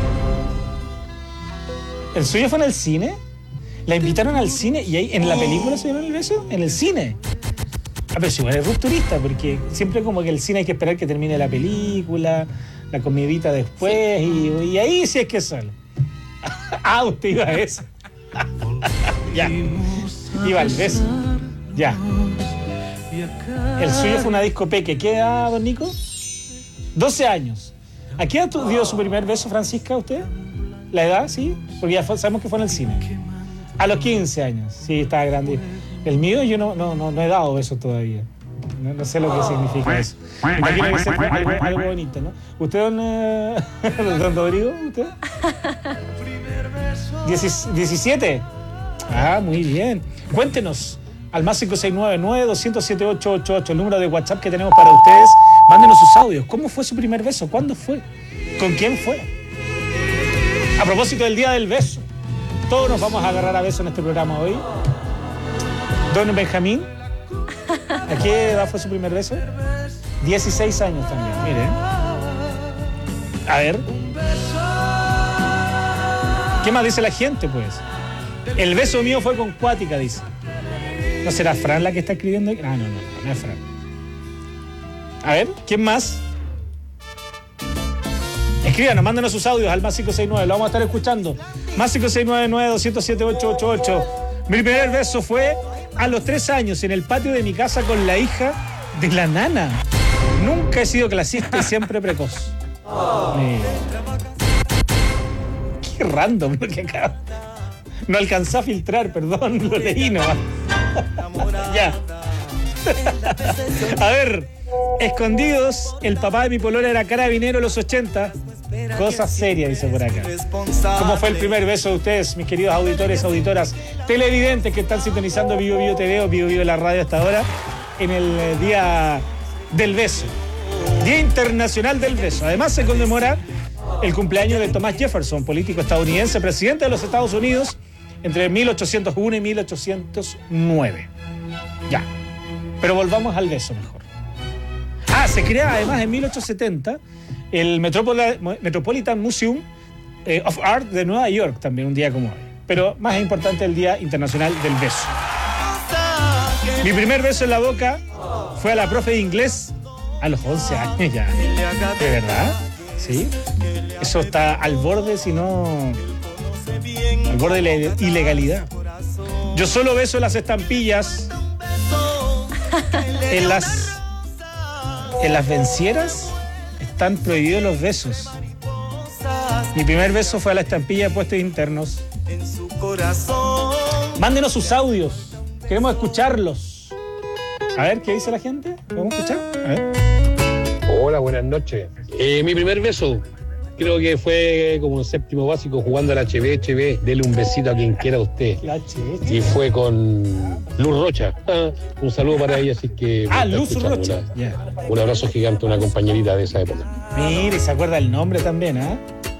¿El suyo fue en el cine? ¿La invitaron al cine y ahí en la película se dieron el beso? ¿En el cine? Ah, pero si igual es rupturista, porque siempre como que el cine hay que esperar que termine la película, la comidita después, y, y ahí sí es que sale. Ah, usted iba a eso. Ya. Iba al beso. Ya. El suyo fue una disco peque. ¿Qué edad, don Nico? doce años. ¿A qué edad dio su primer beso, Francisca, usted? ¿La edad? Sí. Porque ya fue, sabemos que fue en el cine. A los quince años. Sí, estaba grande. El mío yo no, no, no, no he dado besos todavía. No, no sé lo que significa eso. Imagino que sea algo, algo bonito, ¿no? ¿Usted, don, eh, don Rodrigo? ¿Usted? ¿diecisiete? Ah, muy bien. Cuéntenos. Al más cinco seis nueve nueve dos cero siete ocho ocho ocho, el número de WhatsApp que tenemos para ustedes. Mándenos sus audios. ¿Cómo fue su primer beso? ¿Cuándo fue? ¿Con quién fue? A propósito del día del beso, todos nos vamos a agarrar a besos en este programa hoy. Don Benjamín, ¿a qué edad fue su primer beso? dieciséis años también, miren. A ver. ¿Qué más dice la gente, pues? El beso mío fue con Cuática, dice. ¿No será Fran la que está escribiendo? Ah, no, no, no, no es Fran. A ver, ¿quién más? Escríbanos, mándenos sus audios al más cinco seis nueve, lo vamos a estar escuchando. Más cinco seis nueve nueve dos cero siete ocho ocho ocho. Mi primer beso fue a los tres años en el patio de mi casa con la hija de la nana. Nunca he sido clasista y siempre precoz. Eh. Qué random lo que acaba. No alcancé a filtrar, perdón, lo leí nomás. Ya. A ver, escondidos, el papá de mi polola era carabinero en los ochenta. Cosa seria, dice por acá. ¿Cómo fue el primer beso de ustedes, mis queridos auditores, auditoras, televidentes que están sintonizando Vivo Vivo T V o Vivo Vivo la radio hasta ahora, en el día del beso? Día Internacional del Beso. Además se conmemora el cumpleaños de Thomas Jefferson, político estadounidense, presidente de los Estados Unidos entre mil ochocientos uno y mil ochocientos nueve. Ya. Pero volvamos al beso mejor. Ah, se crea además en mil ochocientos setenta el Metropolitan Museum eh, of Art de Nueva York, también un día como hoy. Pero más importante, el Día Internacional del Beso. Mi primer beso en la boca fue a la profe de inglés a los once años ya. ¿De verdad? Sí. Eso está al borde, si no... al borde de la ilegalidad. Yo solo beso las estampillas en las en las vencieras están prohibidos los besos. Mi primer beso fue a la estampilla de puestos internos. Mándenos sus audios, queremos escucharlos. A ver, ¿qué dice la gente? ¿Podemos escuchar? A ver. Hola, buenas noches. Eh, mi primer beso creo que fue como un séptimo básico jugando al H B H B. Dele un besito a quien quiera usted. Y fue con Luz Rocha. Ah, un saludo para ella, así que... Ah, Luz Rocha. Una, yeah. Un abrazo gigante, una compañerita de esa época. Mire, se acuerda el nombre también, ¿ah?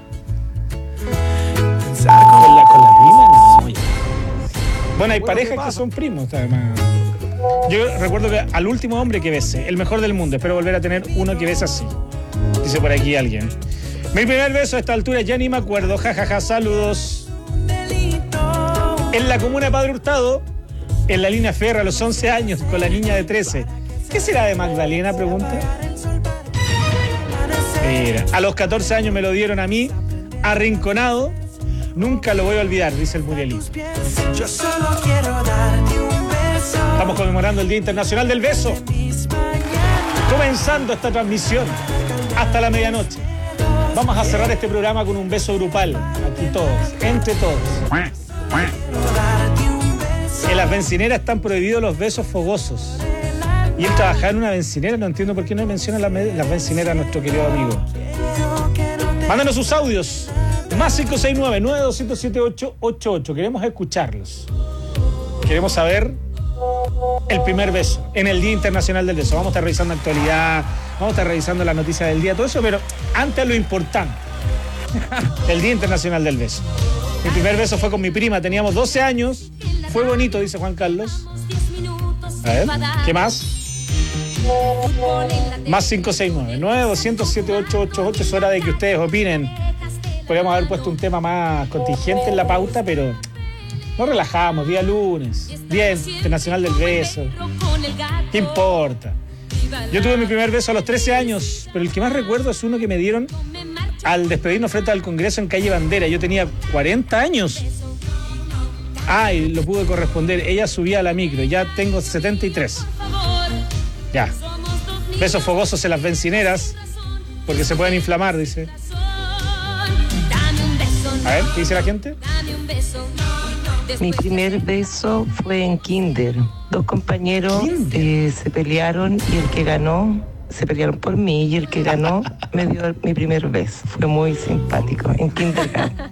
¿eh? ¿Con la, con la prima? No. Bueno, hay bueno, parejas que son primos, además. Yo recuerdo que al último hombre que besé, el mejor del mundo, espero volver a tener uno que besa así. Dice por aquí alguien. Mi primer beso a esta altura ya ni me acuerdo, jajaja, ja, ja, saludos. En la comuna de Padre Hurtado, en la línea Ferra, a los once años, con la niña de trece. ¿Qué será de Magdalena? Pregunta. Mira, a los catorce años me lo dieron a mí, arrinconado. Nunca lo voy a olvidar, dice el Murielito. Yo solo quiero darte un beso. Estamos conmemorando el Día Internacional del Beso. Comenzando esta transmisión hasta la medianoche. Vamos a cerrar este programa con un beso grupal. Aquí todos, entre todos. En las bencineras están prohibidos los besos fogosos. Y él trabajaba en una bencinera, no entiendo por qué no menciona las la bencineras a nuestro querido amigo. Mándanos sus audios. Más cinco seis nueve, nueve dos cero siete, ocho ocho ocho. Queremos escucharlos. Queremos saber el primer beso en el Día Internacional del Beso. Vamos a estar revisando actualidad, vamos a estar revisando las noticias del día, todo eso, pero antes lo importante. El Día Internacional del Beso. Mi primer beso fue con mi prima, teníamos doce años. Fue bonito, dice Juan Carlos. A ver, ¿qué más? Más cinco seis nueve, nueve dos cero siete, ocho ocho ocho. Es hora de que ustedes opinen. Podríamos haber puesto un tema más contingente en la pauta, pero nos relajamos. Día lunes, Día Internacional del Beso. ¿Qué importa? Yo tuve mi primer beso a los trece años, pero el que más recuerdo es uno que me dieron al despedirnos frente al Congreso en calle Bandera. Yo tenía cuarenta años. Ah, y lo pude corresponder. Ella subía a la micro. Ya tengo setenta y tres. Ya. Besos fogosos en las bencineras, porque se pueden inflamar, dice. A ver, ¿qué dice la gente? Mi primer beso fue en kinder. Dos compañeros eh, se pelearon y el que ganó, se pelearon por mí y el que ganó me dio mi primer beso. Fue muy simpático, en kindergarten.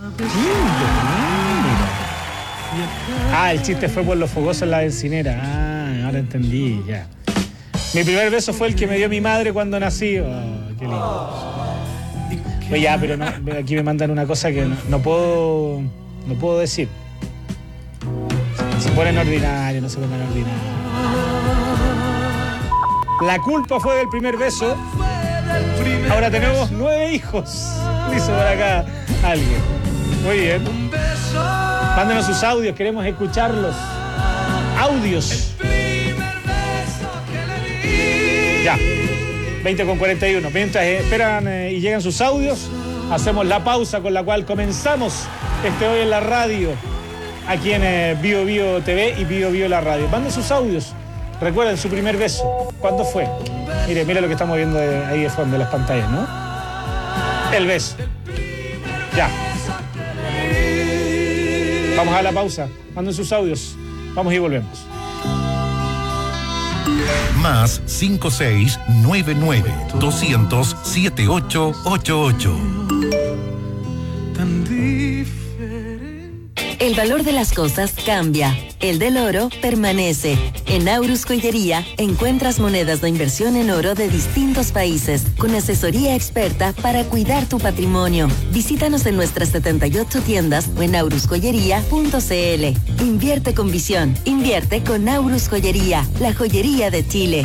Ah, el chiste fue por los fogosos en la bencinera. Ah, ahora entendí, ya. Mi primer beso fue el que me dio mi madre cuando nací. Oh, qué lindo. Pues ya, pero no, aquí me mandan una cosa que no, no puedo no puedo decir. Se ponen ordinarios, no se ponen ordinarios. La culpa fue del primer beso. Ahora tenemos nueve hijos. Dice por acá alguien. Muy bien. Mándenos sus audios, queremos escucharlos. Audios. Ya. veinte con cuarenta y uno. Mientras esperan eh, y llegan sus audios, hacemos la pausa con la cual comenzamos este Hoy en la Radio, aquí en eh, Bio Bio T V y Bio Bio la Radio. Manden sus audios. Recuerden su primer beso. ¿Cuándo fue? Mire, mire lo que estamos viendo de, ahí de fondo de las pantallas, ¿no? El beso. Ya. Vamos a la pausa. Manden sus audios. Vamos y volvemos. Más cinco seis nueve nueve, dos cero cero, siete ocho ocho ocho. El valor de las cosas cambia. El del oro permanece. En Aurus Joyería encuentras monedas de inversión en oro de distintos países, con asesoría experta para cuidar tu patrimonio. Visítanos en nuestras setenta y ocho tiendas o en aurus joyería punto c l. Invierte con visión. Invierte con Aurus Joyería, la joyería de Chile.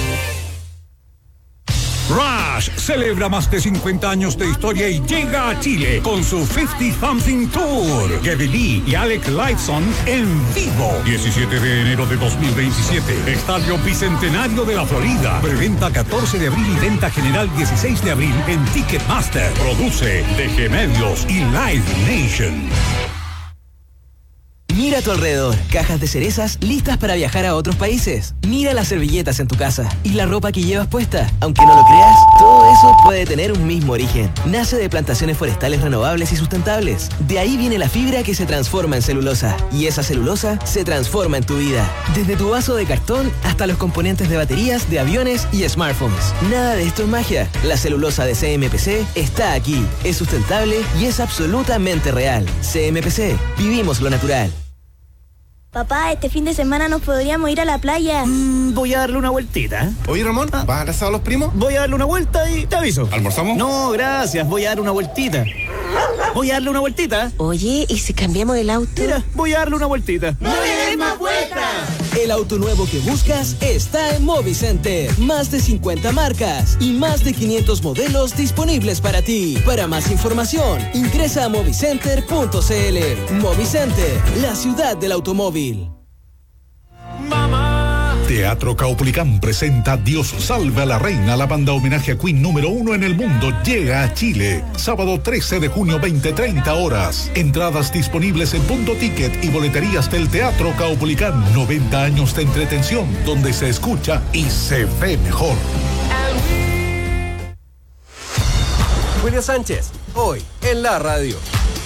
Rush celebra más de cincuenta años de historia y llega a Chile con su cincuenta Something Tour. Gabby Lee y Alec Lifeson en vivo. diecisiete de enero de dos mil veintisiete. Estadio Bicentenario de la Florida. Preventa catorce de abril y venta general dieciséis de abril en Ticketmaster. Produce D G Medios y Live Nation. Mira a tu alrededor, cajas de cerezas listas para viajar a otros países. Mira las servilletas en tu casa y la ropa que llevas puesta. Aunque no lo creas, todo eso puede tener un mismo origen. Nace de plantaciones forestales renovables y sustentables. De ahí viene la fibra que se transforma en celulosa. Y esa celulosa se transforma en tu vida. Desde tu vaso de cartón hasta los componentes de baterías, de aviones y smartphones. Nada de esto es magia. La celulosa de C M P C está aquí. Es sustentable y es absolutamente real. C M P C. Vivimos lo natural. Papá, este fin de semana nos podríamos ir a la playa. Mm, voy a darle una vueltita. Oye, Ramón, ¿vas al asado a los primos? Voy a darle una vuelta y te aviso. ¿Almorzamos? No, gracias. Voy a dar una vueltita. Voy a darle una vueltita. Oye, ¿y si cambiamos el auto? Mira, voy a darle una vueltita. ¡No le des más vueltas! El auto nuevo que buscas está en Movicenter. Más de cincuenta marcas y más de quinientos modelos disponibles para ti. Para más información, ingresa a movicenter punto c l. Movicenter, la ciudad del automóvil. Mamá, Teatro Caupolicán presenta Dios salve a la reina. La banda homenaje a Queen número uno en el mundo llega a Chile. Sábado trece de junio, veinte treinta horas. Entradas disponibles en Punto Ticket y boleterías del Teatro Caupolicán. noventa años de entretención donde se escucha y se ve mejor. Julio Sánchez, hoy en la radio.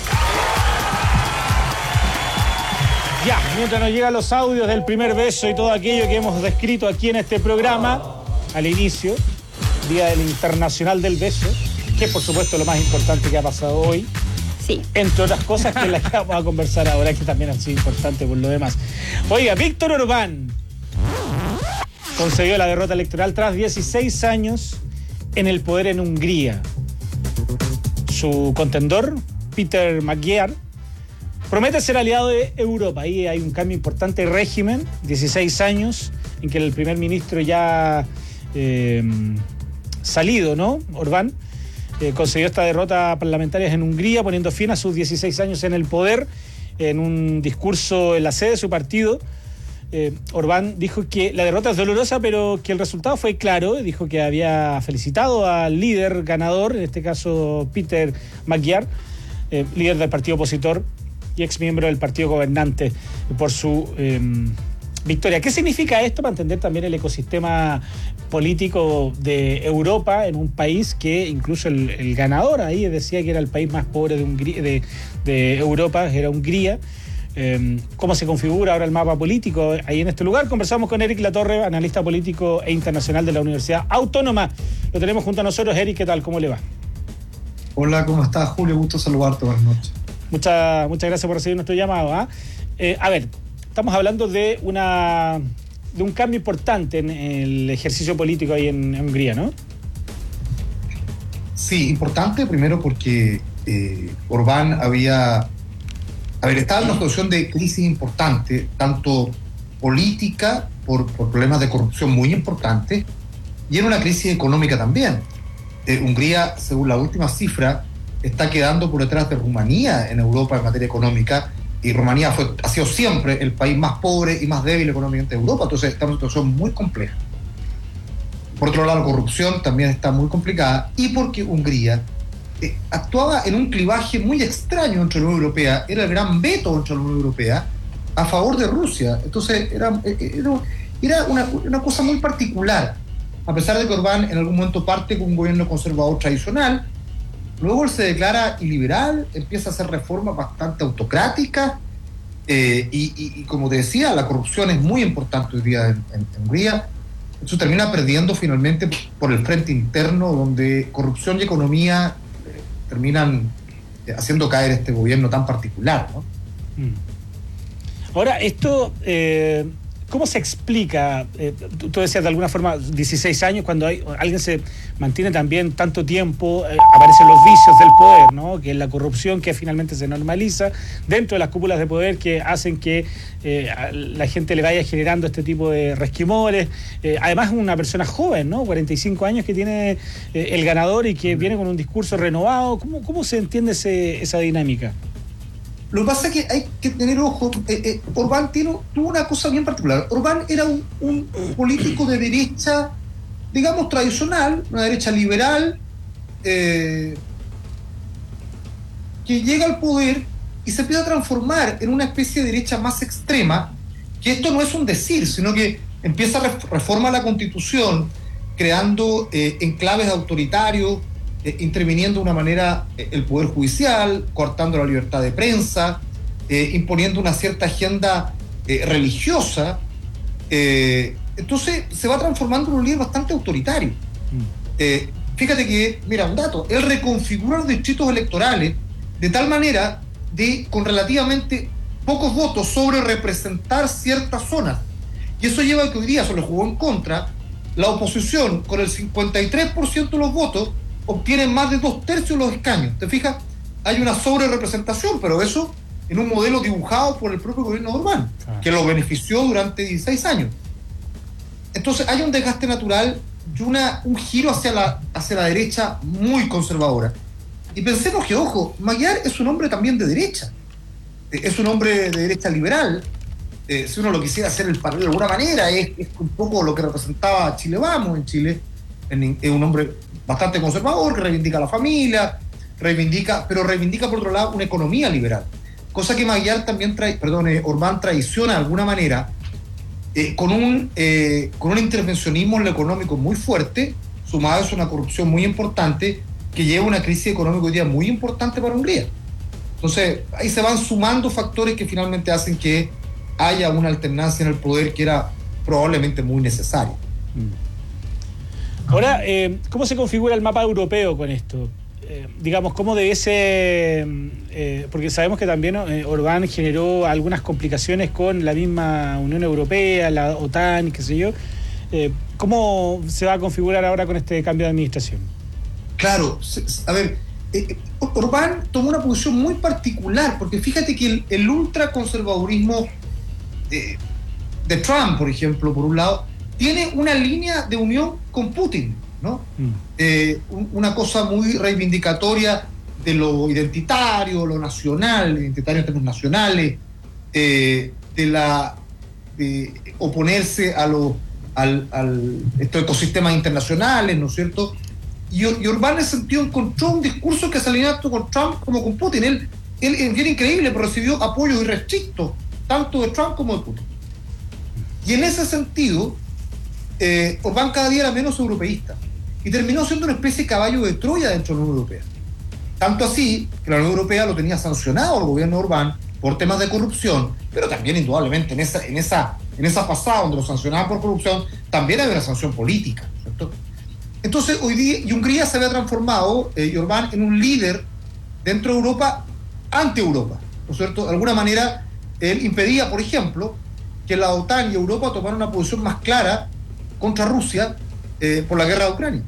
Ya, mientras nos llegan los audios del primer beso y todo aquello que hemos descrito aquí en este programa, al inicio, Día del Internacional del Beso, que es por supuesto lo más importante que ha pasado hoy. Sí. Entre otras cosas que las que vamos a conversar ahora, que también han sido importantes por lo demás. Oiga, Víctor Orbán concedió la derrota electoral tras dieciséis años en el poder en Hungría. Su contendor, Peter Magyar, promete ser aliado de Europa. Ahí hay un cambio importante de régimen, dieciséis años, en que el primer ministro ya eh, salido, ¿no? Orbán, eh, consiguió esta derrota parlamentaria en Hungría, poniendo fin a sus dieciséis años en el poder. En un discurso en la sede de su partido, eh, Orbán dijo que la derrota es dolorosa, pero que el resultado fue claro. Dijo que había felicitado al líder ganador, en este caso Peter Magyar, eh, líder del partido opositor y ex miembro del partido gobernante, por su eh, victoria. ¿Qué significa esto para entender también el ecosistema político de Europa en un país que incluso el, el ganador ahí decía que era el país más pobre de, Hungría, de, de Europa, era Hungría? Eh, ¿Cómo se configura ahora el mapa político ahí en este lugar? Conversamos con Eric Latorre, analista político e internacional de la Universidad Autónoma. Lo tenemos junto a nosotros. Eric, ¿qué tal? ¿Cómo le va? Hola, ¿cómo estás, Julio? Gusto saludarte, buenas noches. Muchas, muchas gracias por recibir nuestro llamado. ¿eh? Eh, a ver, estamos hablando de una de un cambio importante en el ejercicio político ahí en, en Hungría, ¿no? Sí, importante primero porque eh, Orbán había... A ver, estaba en una situación de crisis importante, tanto política, por, por problemas de corrupción muy importantes, y en una crisis económica también. Eh, Hungría, según la última cifra, está quedando por detrás de Rumanía en Europa en materia económica, y Rumanía fue, ha sido siempre el país más pobre y más débil económicamente de Europa, entonces está en una situación muy compleja. Por otro lado, la corrupción también está muy complicada, y porque Hungría eh, actuaba en un clivaje muy extraño entre la Unión Europea, era el gran veto entre la Unión Europea a favor de Rusia, entonces era, era, era una, una cosa muy particular, a pesar de que Orbán en algún momento parte con un gobierno conservador tradicional. Luego él se declara iliberal, empieza a hacer reformas bastante autocráticas, eh, y, y, y como te decía, la corrupción es muy importante hoy día en, en, en Hungría. Eso termina perdiendo finalmente por el frente interno, donde corrupción y economía eh, terminan eh, haciendo caer este gobierno tan particular, ¿no? Ahora, esto... Eh... ¿Cómo se explica? Eh, tú, tú decías de alguna forma dieciséis años, cuando hay, alguien se mantiene también tanto tiempo, eh, aparecen los vicios del poder, ¿no? Que es la corrupción que finalmente se normaliza dentro de las cúpulas de poder, que hacen que eh, la gente le vaya generando este tipo de resquemores. Eh, además, una persona joven, ¿no? cuarenta y cinco años que tiene eh, el ganador y que viene con un discurso renovado. ¿Cómo, cómo se entiende ese, esa dinámica? Lo que pasa es que hay que tener ojo. Eh, eh, Orbán tiene, tuvo una cosa bien particular. Orbán era un, un político de derecha, digamos, tradicional, una derecha liberal, eh, que llega al poder y se empieza a transformar en una especie de derecha más extrema, que esto no es un decir, sino que empieza a reformar la Constitución, creando eh, enclaves autoritarios, Eh, interviniendo de una manera eh, el Poder Judicial, coartando la libertad de prensa, eh, imponiendo una cierta agenda eh, religiosa. Eh, entonces se va transformando en un líder bastante autoritario. Eh, fíjate que, mira, un dato, él reconfigura los distritos electorales de tal manera de, con relativamente pocos votos, sobre representar ciertas zonas. Y eso lleva a que hoy día se le jugó en contra. La oposición, con el cincuenta y tres por ciento de los votos, obtienen más de dos tercios de los escaños. ¿Te fijas? Hay una sobre representación, pero eso en un modelo dibujado por el propio gobierno de Orbán, ah. que lo benefició durante dieciséis años. Entonces hay un desgaste natural y una, un giro hacia la, hacia la derecha muy conservadora. Y pensemos que, ojo, Magyar es un hombre también de derecha. Es un hombre de derecha liberal, eh, si uno lo quisiera hacer el paralelo de alguna manera, es, es un poco lo que representaba Chile Vamos en Chile. Es un hombre bastante conservador, que reivindica la familia, reivindica, pero reivindica por otro lado una economía liberal. Cosa que Magyar también trae, perdón, eh, Orbán traiciona de alguna manera eh, con, un, eh, con un intervencionismo en lo económico muy fuerte, sumado a una corrupción muy importante, que lleva una crisis económica hoy día muy importante para Hungría. Entonces, ahí se van sumando factores que finalmente hacen que haya una alternancia en el poder que era probablemente muy necesaria. Ahora, eh, ¿cómo se configura el mapa europeo con esto? Eh, digamos, ¿cómo debe ser? Eh, porque sabemos que también eh, Orbán generó algunas complicaciones con la misma Unión Europea, la OTAN, qué sé yo. Eh, ¿Cómo se va a configurar ahora con este cambio de administración? Claro, a ver, eh, Orbán tomó una posición muy particular, porque fíjate que el, el ultraconservadurismo de, de Trump, por ejemplo, por un lado, tiene una línea de unión con Putin, ¿no? Mm. Eh, un, una cosa muy reivindicatoria de lo identitario, lo nacional, identitario en términos nacionales, eh, de la de oponerse a los al, al estos ecosistemas internacionales, ¿no es cierto? Y, y Orbán en ese sentido encontró un discurso que se alineó tanto con Trump como con Putin. Él, él, él era increíble, pero recibió apoyo irrestricto, tanto de Trump como de Putin. Y en ese sentido, eh, Orbán cada día era menos europeísta y terminó siendo una especie de caballo de Troya dentro de la Unión Europea. Tanto así que la Unión Europea lo tenía sancionado al gobierno de Orbán por temas de corrupción, pero también indudablemente en esa, en esa, en esa pasada donde lo sancionaban por corrupción, también había una sanción política, ¿cierto? Entonces hoy día, y Hungría se había transformado, eh, y Orbán, en un líder dentro de Europa, ante Europa, ¿no es cierto? De alguna manera, él impedía, por ejemplo, que la OTAN y Europa tomaran una posición más clara contra Rusia eh, por la guerra de Ucrania.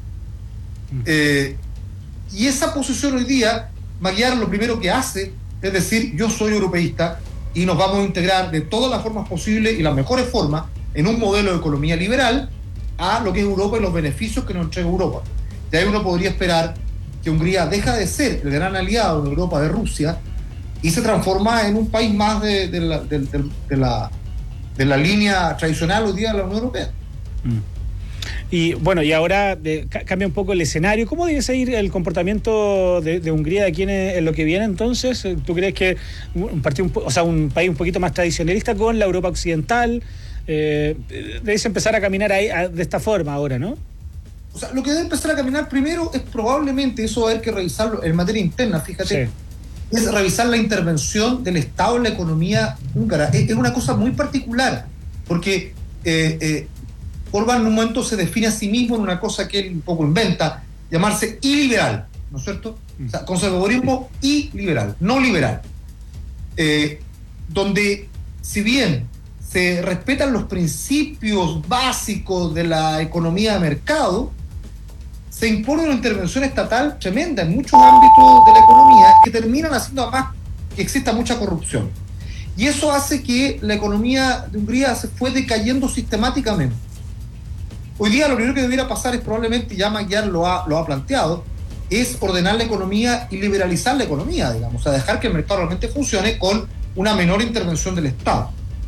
Eh, y esa posición hoy día, Magyar lo primero que hace es decir, yo soy europeísta y nos vamos a integrar de todas las formas posibles y las mejores formas en un modelo de economía liberal a lo que es Europa y los beneficios que nos entrega Europa. De ahí uno podría esperar que Hungría deja de ser el gran aliado de Europa de Rusia y se transforma en un país más de, de, la, de, de, de, la, de la línea tradicional hoy día de la Unión Europea. Mm. Y bueno, y ahora de, cambia un poco el escenario. ¿Cómo debe seguir el comportamiento de, de Hungría de aquí en, en lo que viene entonces? ¿Tú crees que un partido, o sea, un país un poquito más tradicionalista con la Europa occidental eh, debe empezar a caminar ahí, a, de esta forma ahora, ¿no? O sea, lo que debe empezar a caminar primero es probablemente, eso va a haber que revisarlo en materia interna, fíjate, sí. Es revisar la intervención del Estado en la economía húngara. Es, es una cosa muy particular, porque eh, eh, Orbán en un momento se define a sí mismo en una cosa que él un poco inventa, llamarse iliberal, ¿no es cierto? O sea, conservadurismo iliberal, no liberal. Eh, donde, si bien se respetan los principios básicos de la economía de mercado, se impone una intervención estatal tremenda en muchos ámbitos de la economía que terminan haciendo además que exista mucha corrupción. Y eso hace que la economía de Hungría se fue decayendo sistemáticamente. Hoy día lo primero que debiera pasar es probablemente, ya Magyar lo ha, lo ha planteado, es ordenar la economía y liberalizar la economía, digamos, o sea, dejar que el mercado realmente funcione con una menor intervención del Estado.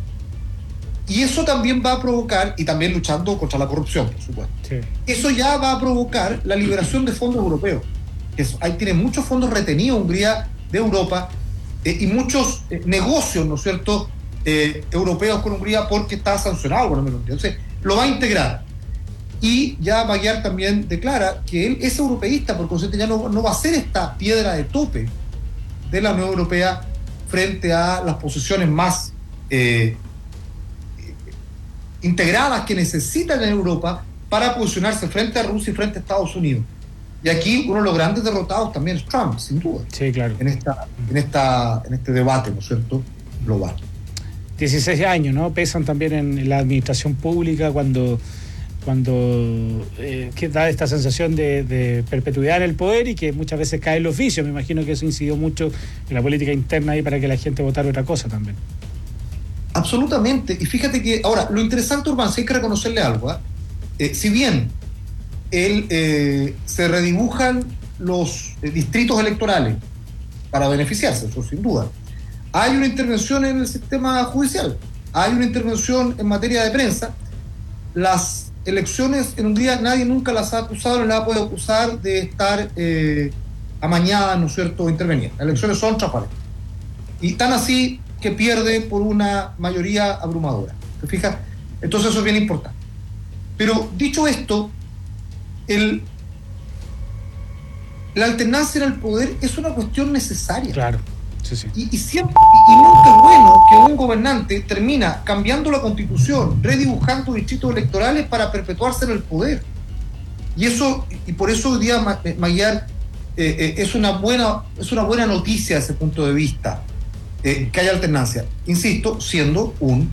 Y eso también va a provocar, y también luchando contra la corrupción, por supuesto, sí. Eso ya va a provocar la liberación de fondos europeos. Eso, ahí tiene muchos fondos retenidos Hungría de Europa eh, y muchos eh, negocios, ¿no es cierto?, eh, europeos con Hungría porque está sancionado por la Unión Europea. Entonces, lo va a integrar. Y ya Magyar también declara que él es europeísta, por consiguiente ya no, no va a ser esta piedra de tope de la Unión Europea frente a las posiciones más eh, integradas que necesitan en Europa para posicionarse frente a Rusia y frente a Estados Unidos. Y aquí uno de los grandes derrotados también es Trump, sin duda. Sí, claro. En, esta, en, esta, en este debate, ¿no es cierto?, global. dieciséis años, ¿no? Pesan también en la administración pública cuando... cuando eh, que da esta sensación de, de perpetuidad en el poder y que muchas veces caen los vicios. Me imagino que eso incidió mucho en la política interna ahí para que la gente votara otra cosa también. Absolutamente. Y fíjate que, ahora, lo interesante, Urbán, si hay que reconocerle algo, ¿eh? Eh, si bien él, eh, se redibujan los eh, distritos electorales para beneficiarse, eso sin duda, hay una intervención en el sistema judicial. hay una intervención en materia de prensa. Las elecciones en Hungría nadie nunca las ha acusado, no las ha podido acusar de estar eh, amañadas, ¿no es cierto?, intervenir. Las elecciones son transparentes. Y tan así que pierde por una mayoría abrumadora. ¿Te fijas? Entonces eso es bien importante. Pero dicho esto, el, la alternancia en el poder es una cuestión necesaria. Claro. Sí, sí. Y, y siempre, y nunca es bueno que un gobernante termina cambiando la constitución, redibujando distritos electorales para perpetuarse en el poder. Y eso, y por eso hoy día, Magyar, eh, eh, es una buena, es una buena noticia desde ese punto de vista, eh, que haya alternancia. Insisto, siendo un,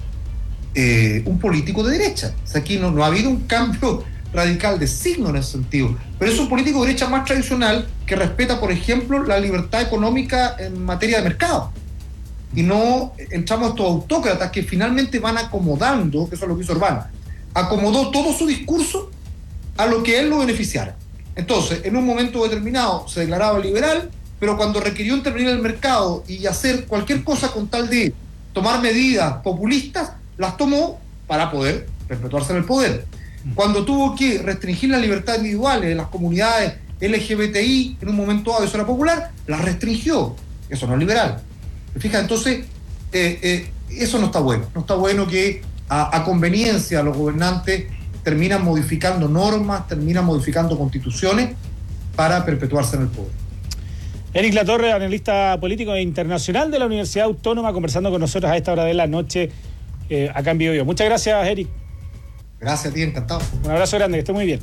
eh, un político de derecha. O sea, aquí no, no ha habido un cambio radical de signo en ese sentido, pero es un político de derecha más tradicional que respeta, por ejemplo, la libertad económica en materia de mercado, y no entramos a estos autócratas que finalmente van acomodando, que eso es lo que hizo Orbán, acomodó todo su discurso a lo que él lo beneficiara. Entonces, en un momento determinado se declaraba liberal, pero cuando requirió intervenir en el mercado y hacer cualquier cosa con tal de tomar medidas populistas, las tomó para poder perpetuarse en el poder. Cuando tuvo que restringir las libertades individuales de las comunidades L G B T I en un momento dado de zona popular, las restringió. Eso no es liberal. ¿Te fijas? Entonces, eh, eh, eso no está bueno. No está bueno que a, a conveniencia los gobernantes terminan modificando normas, terminan modificando constituciones para perpetuarse en el poder. Eric Latorre, analista político e internacional de la Universidad Autónoma, conversando con nosotros a esta hora de la noche eh, acá en Vivo Vivo. Muchas gracias, Eric. Gracias a ti, encantado. Un abrazo grande, que esté muy bien.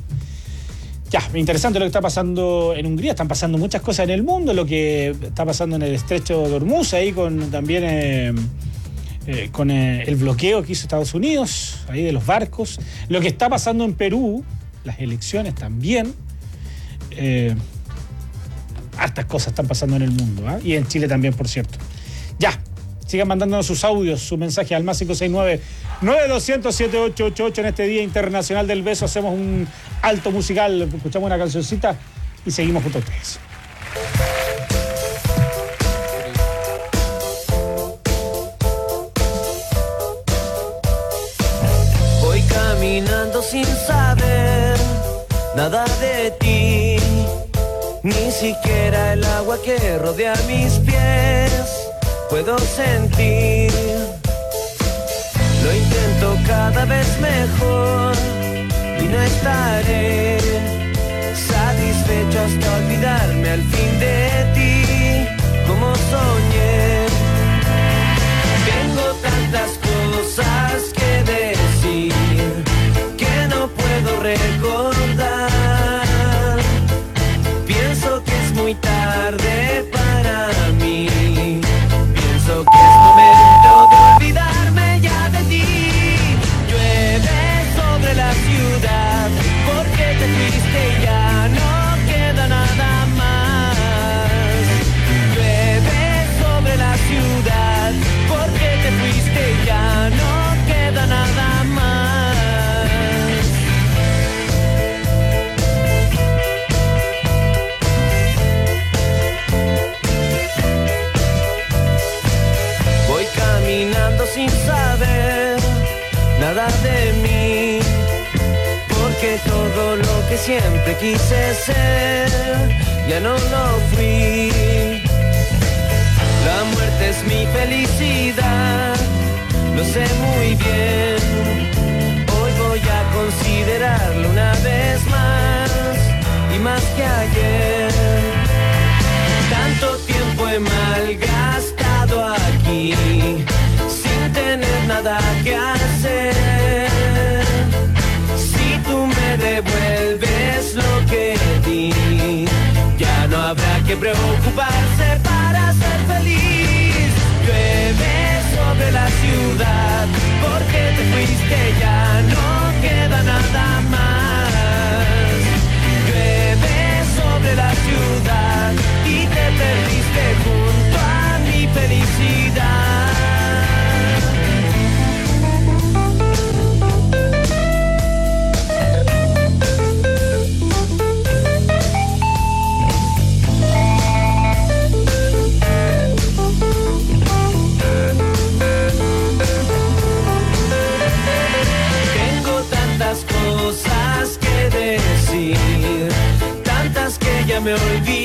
Ya, interesante lo que está pasando en Hungría. Están pasando muchas cosas en el mundo, lo que está pasando en el estrecho de Hormuz, ahí con también eh, eh, con eh, el bloqueo que hizo Estados Unidos, ahí de los barcos. Lo que está pasando en Perú, las elecciones también. Eh, hartas cosas están pasando en el mundo, ¿eh? Y en Chile también, por cierto. Ya. Sigan mandándonos sus audios, su mensaje al más cinco seis nueve, nueve dos cero cero, siete ocho ocho ocho. En este Día Internacional del Beso hacemos un alto musical, escuchamos una cancioncita y seguimos junto a ustedes. Voy caminando sin saber nada de ti, ni siquiera el agua que rodea mis pies puedo sentir. Lo intento cada vez mejor y no estaré satisfecho hasta olvidarme al fin de ti, como soñé. Tengo tantas cosas que decir que no puedo recordar. Pienso que es muy tarde para mí. Pienso que es momento de olvidarme ya de ti. Llueve sobre la ciudad porque te fuiste y ya no queda nada más. Llueve sobre la ciudad porque te fuiste y ya no queda nada más. Caminando sin saber nada de mí, porque todo lo que siempre quise ser ya no lo fui. La muerte es mi felicidad, lo sé muy bien. Hoy voy a considerarlo una vez más y más que ayer. Tanto tiempo he malgastado aquí sin tener nada que hacer. Si tú me devuelves lo que di, ya no habrá que preocuparse para ser feliz. Llueve sobre la ciudad porque te fuiste, ya no queda nada más. Llueve sobre la ciudad y te perdiste junto a mi felicidad. me olvidé.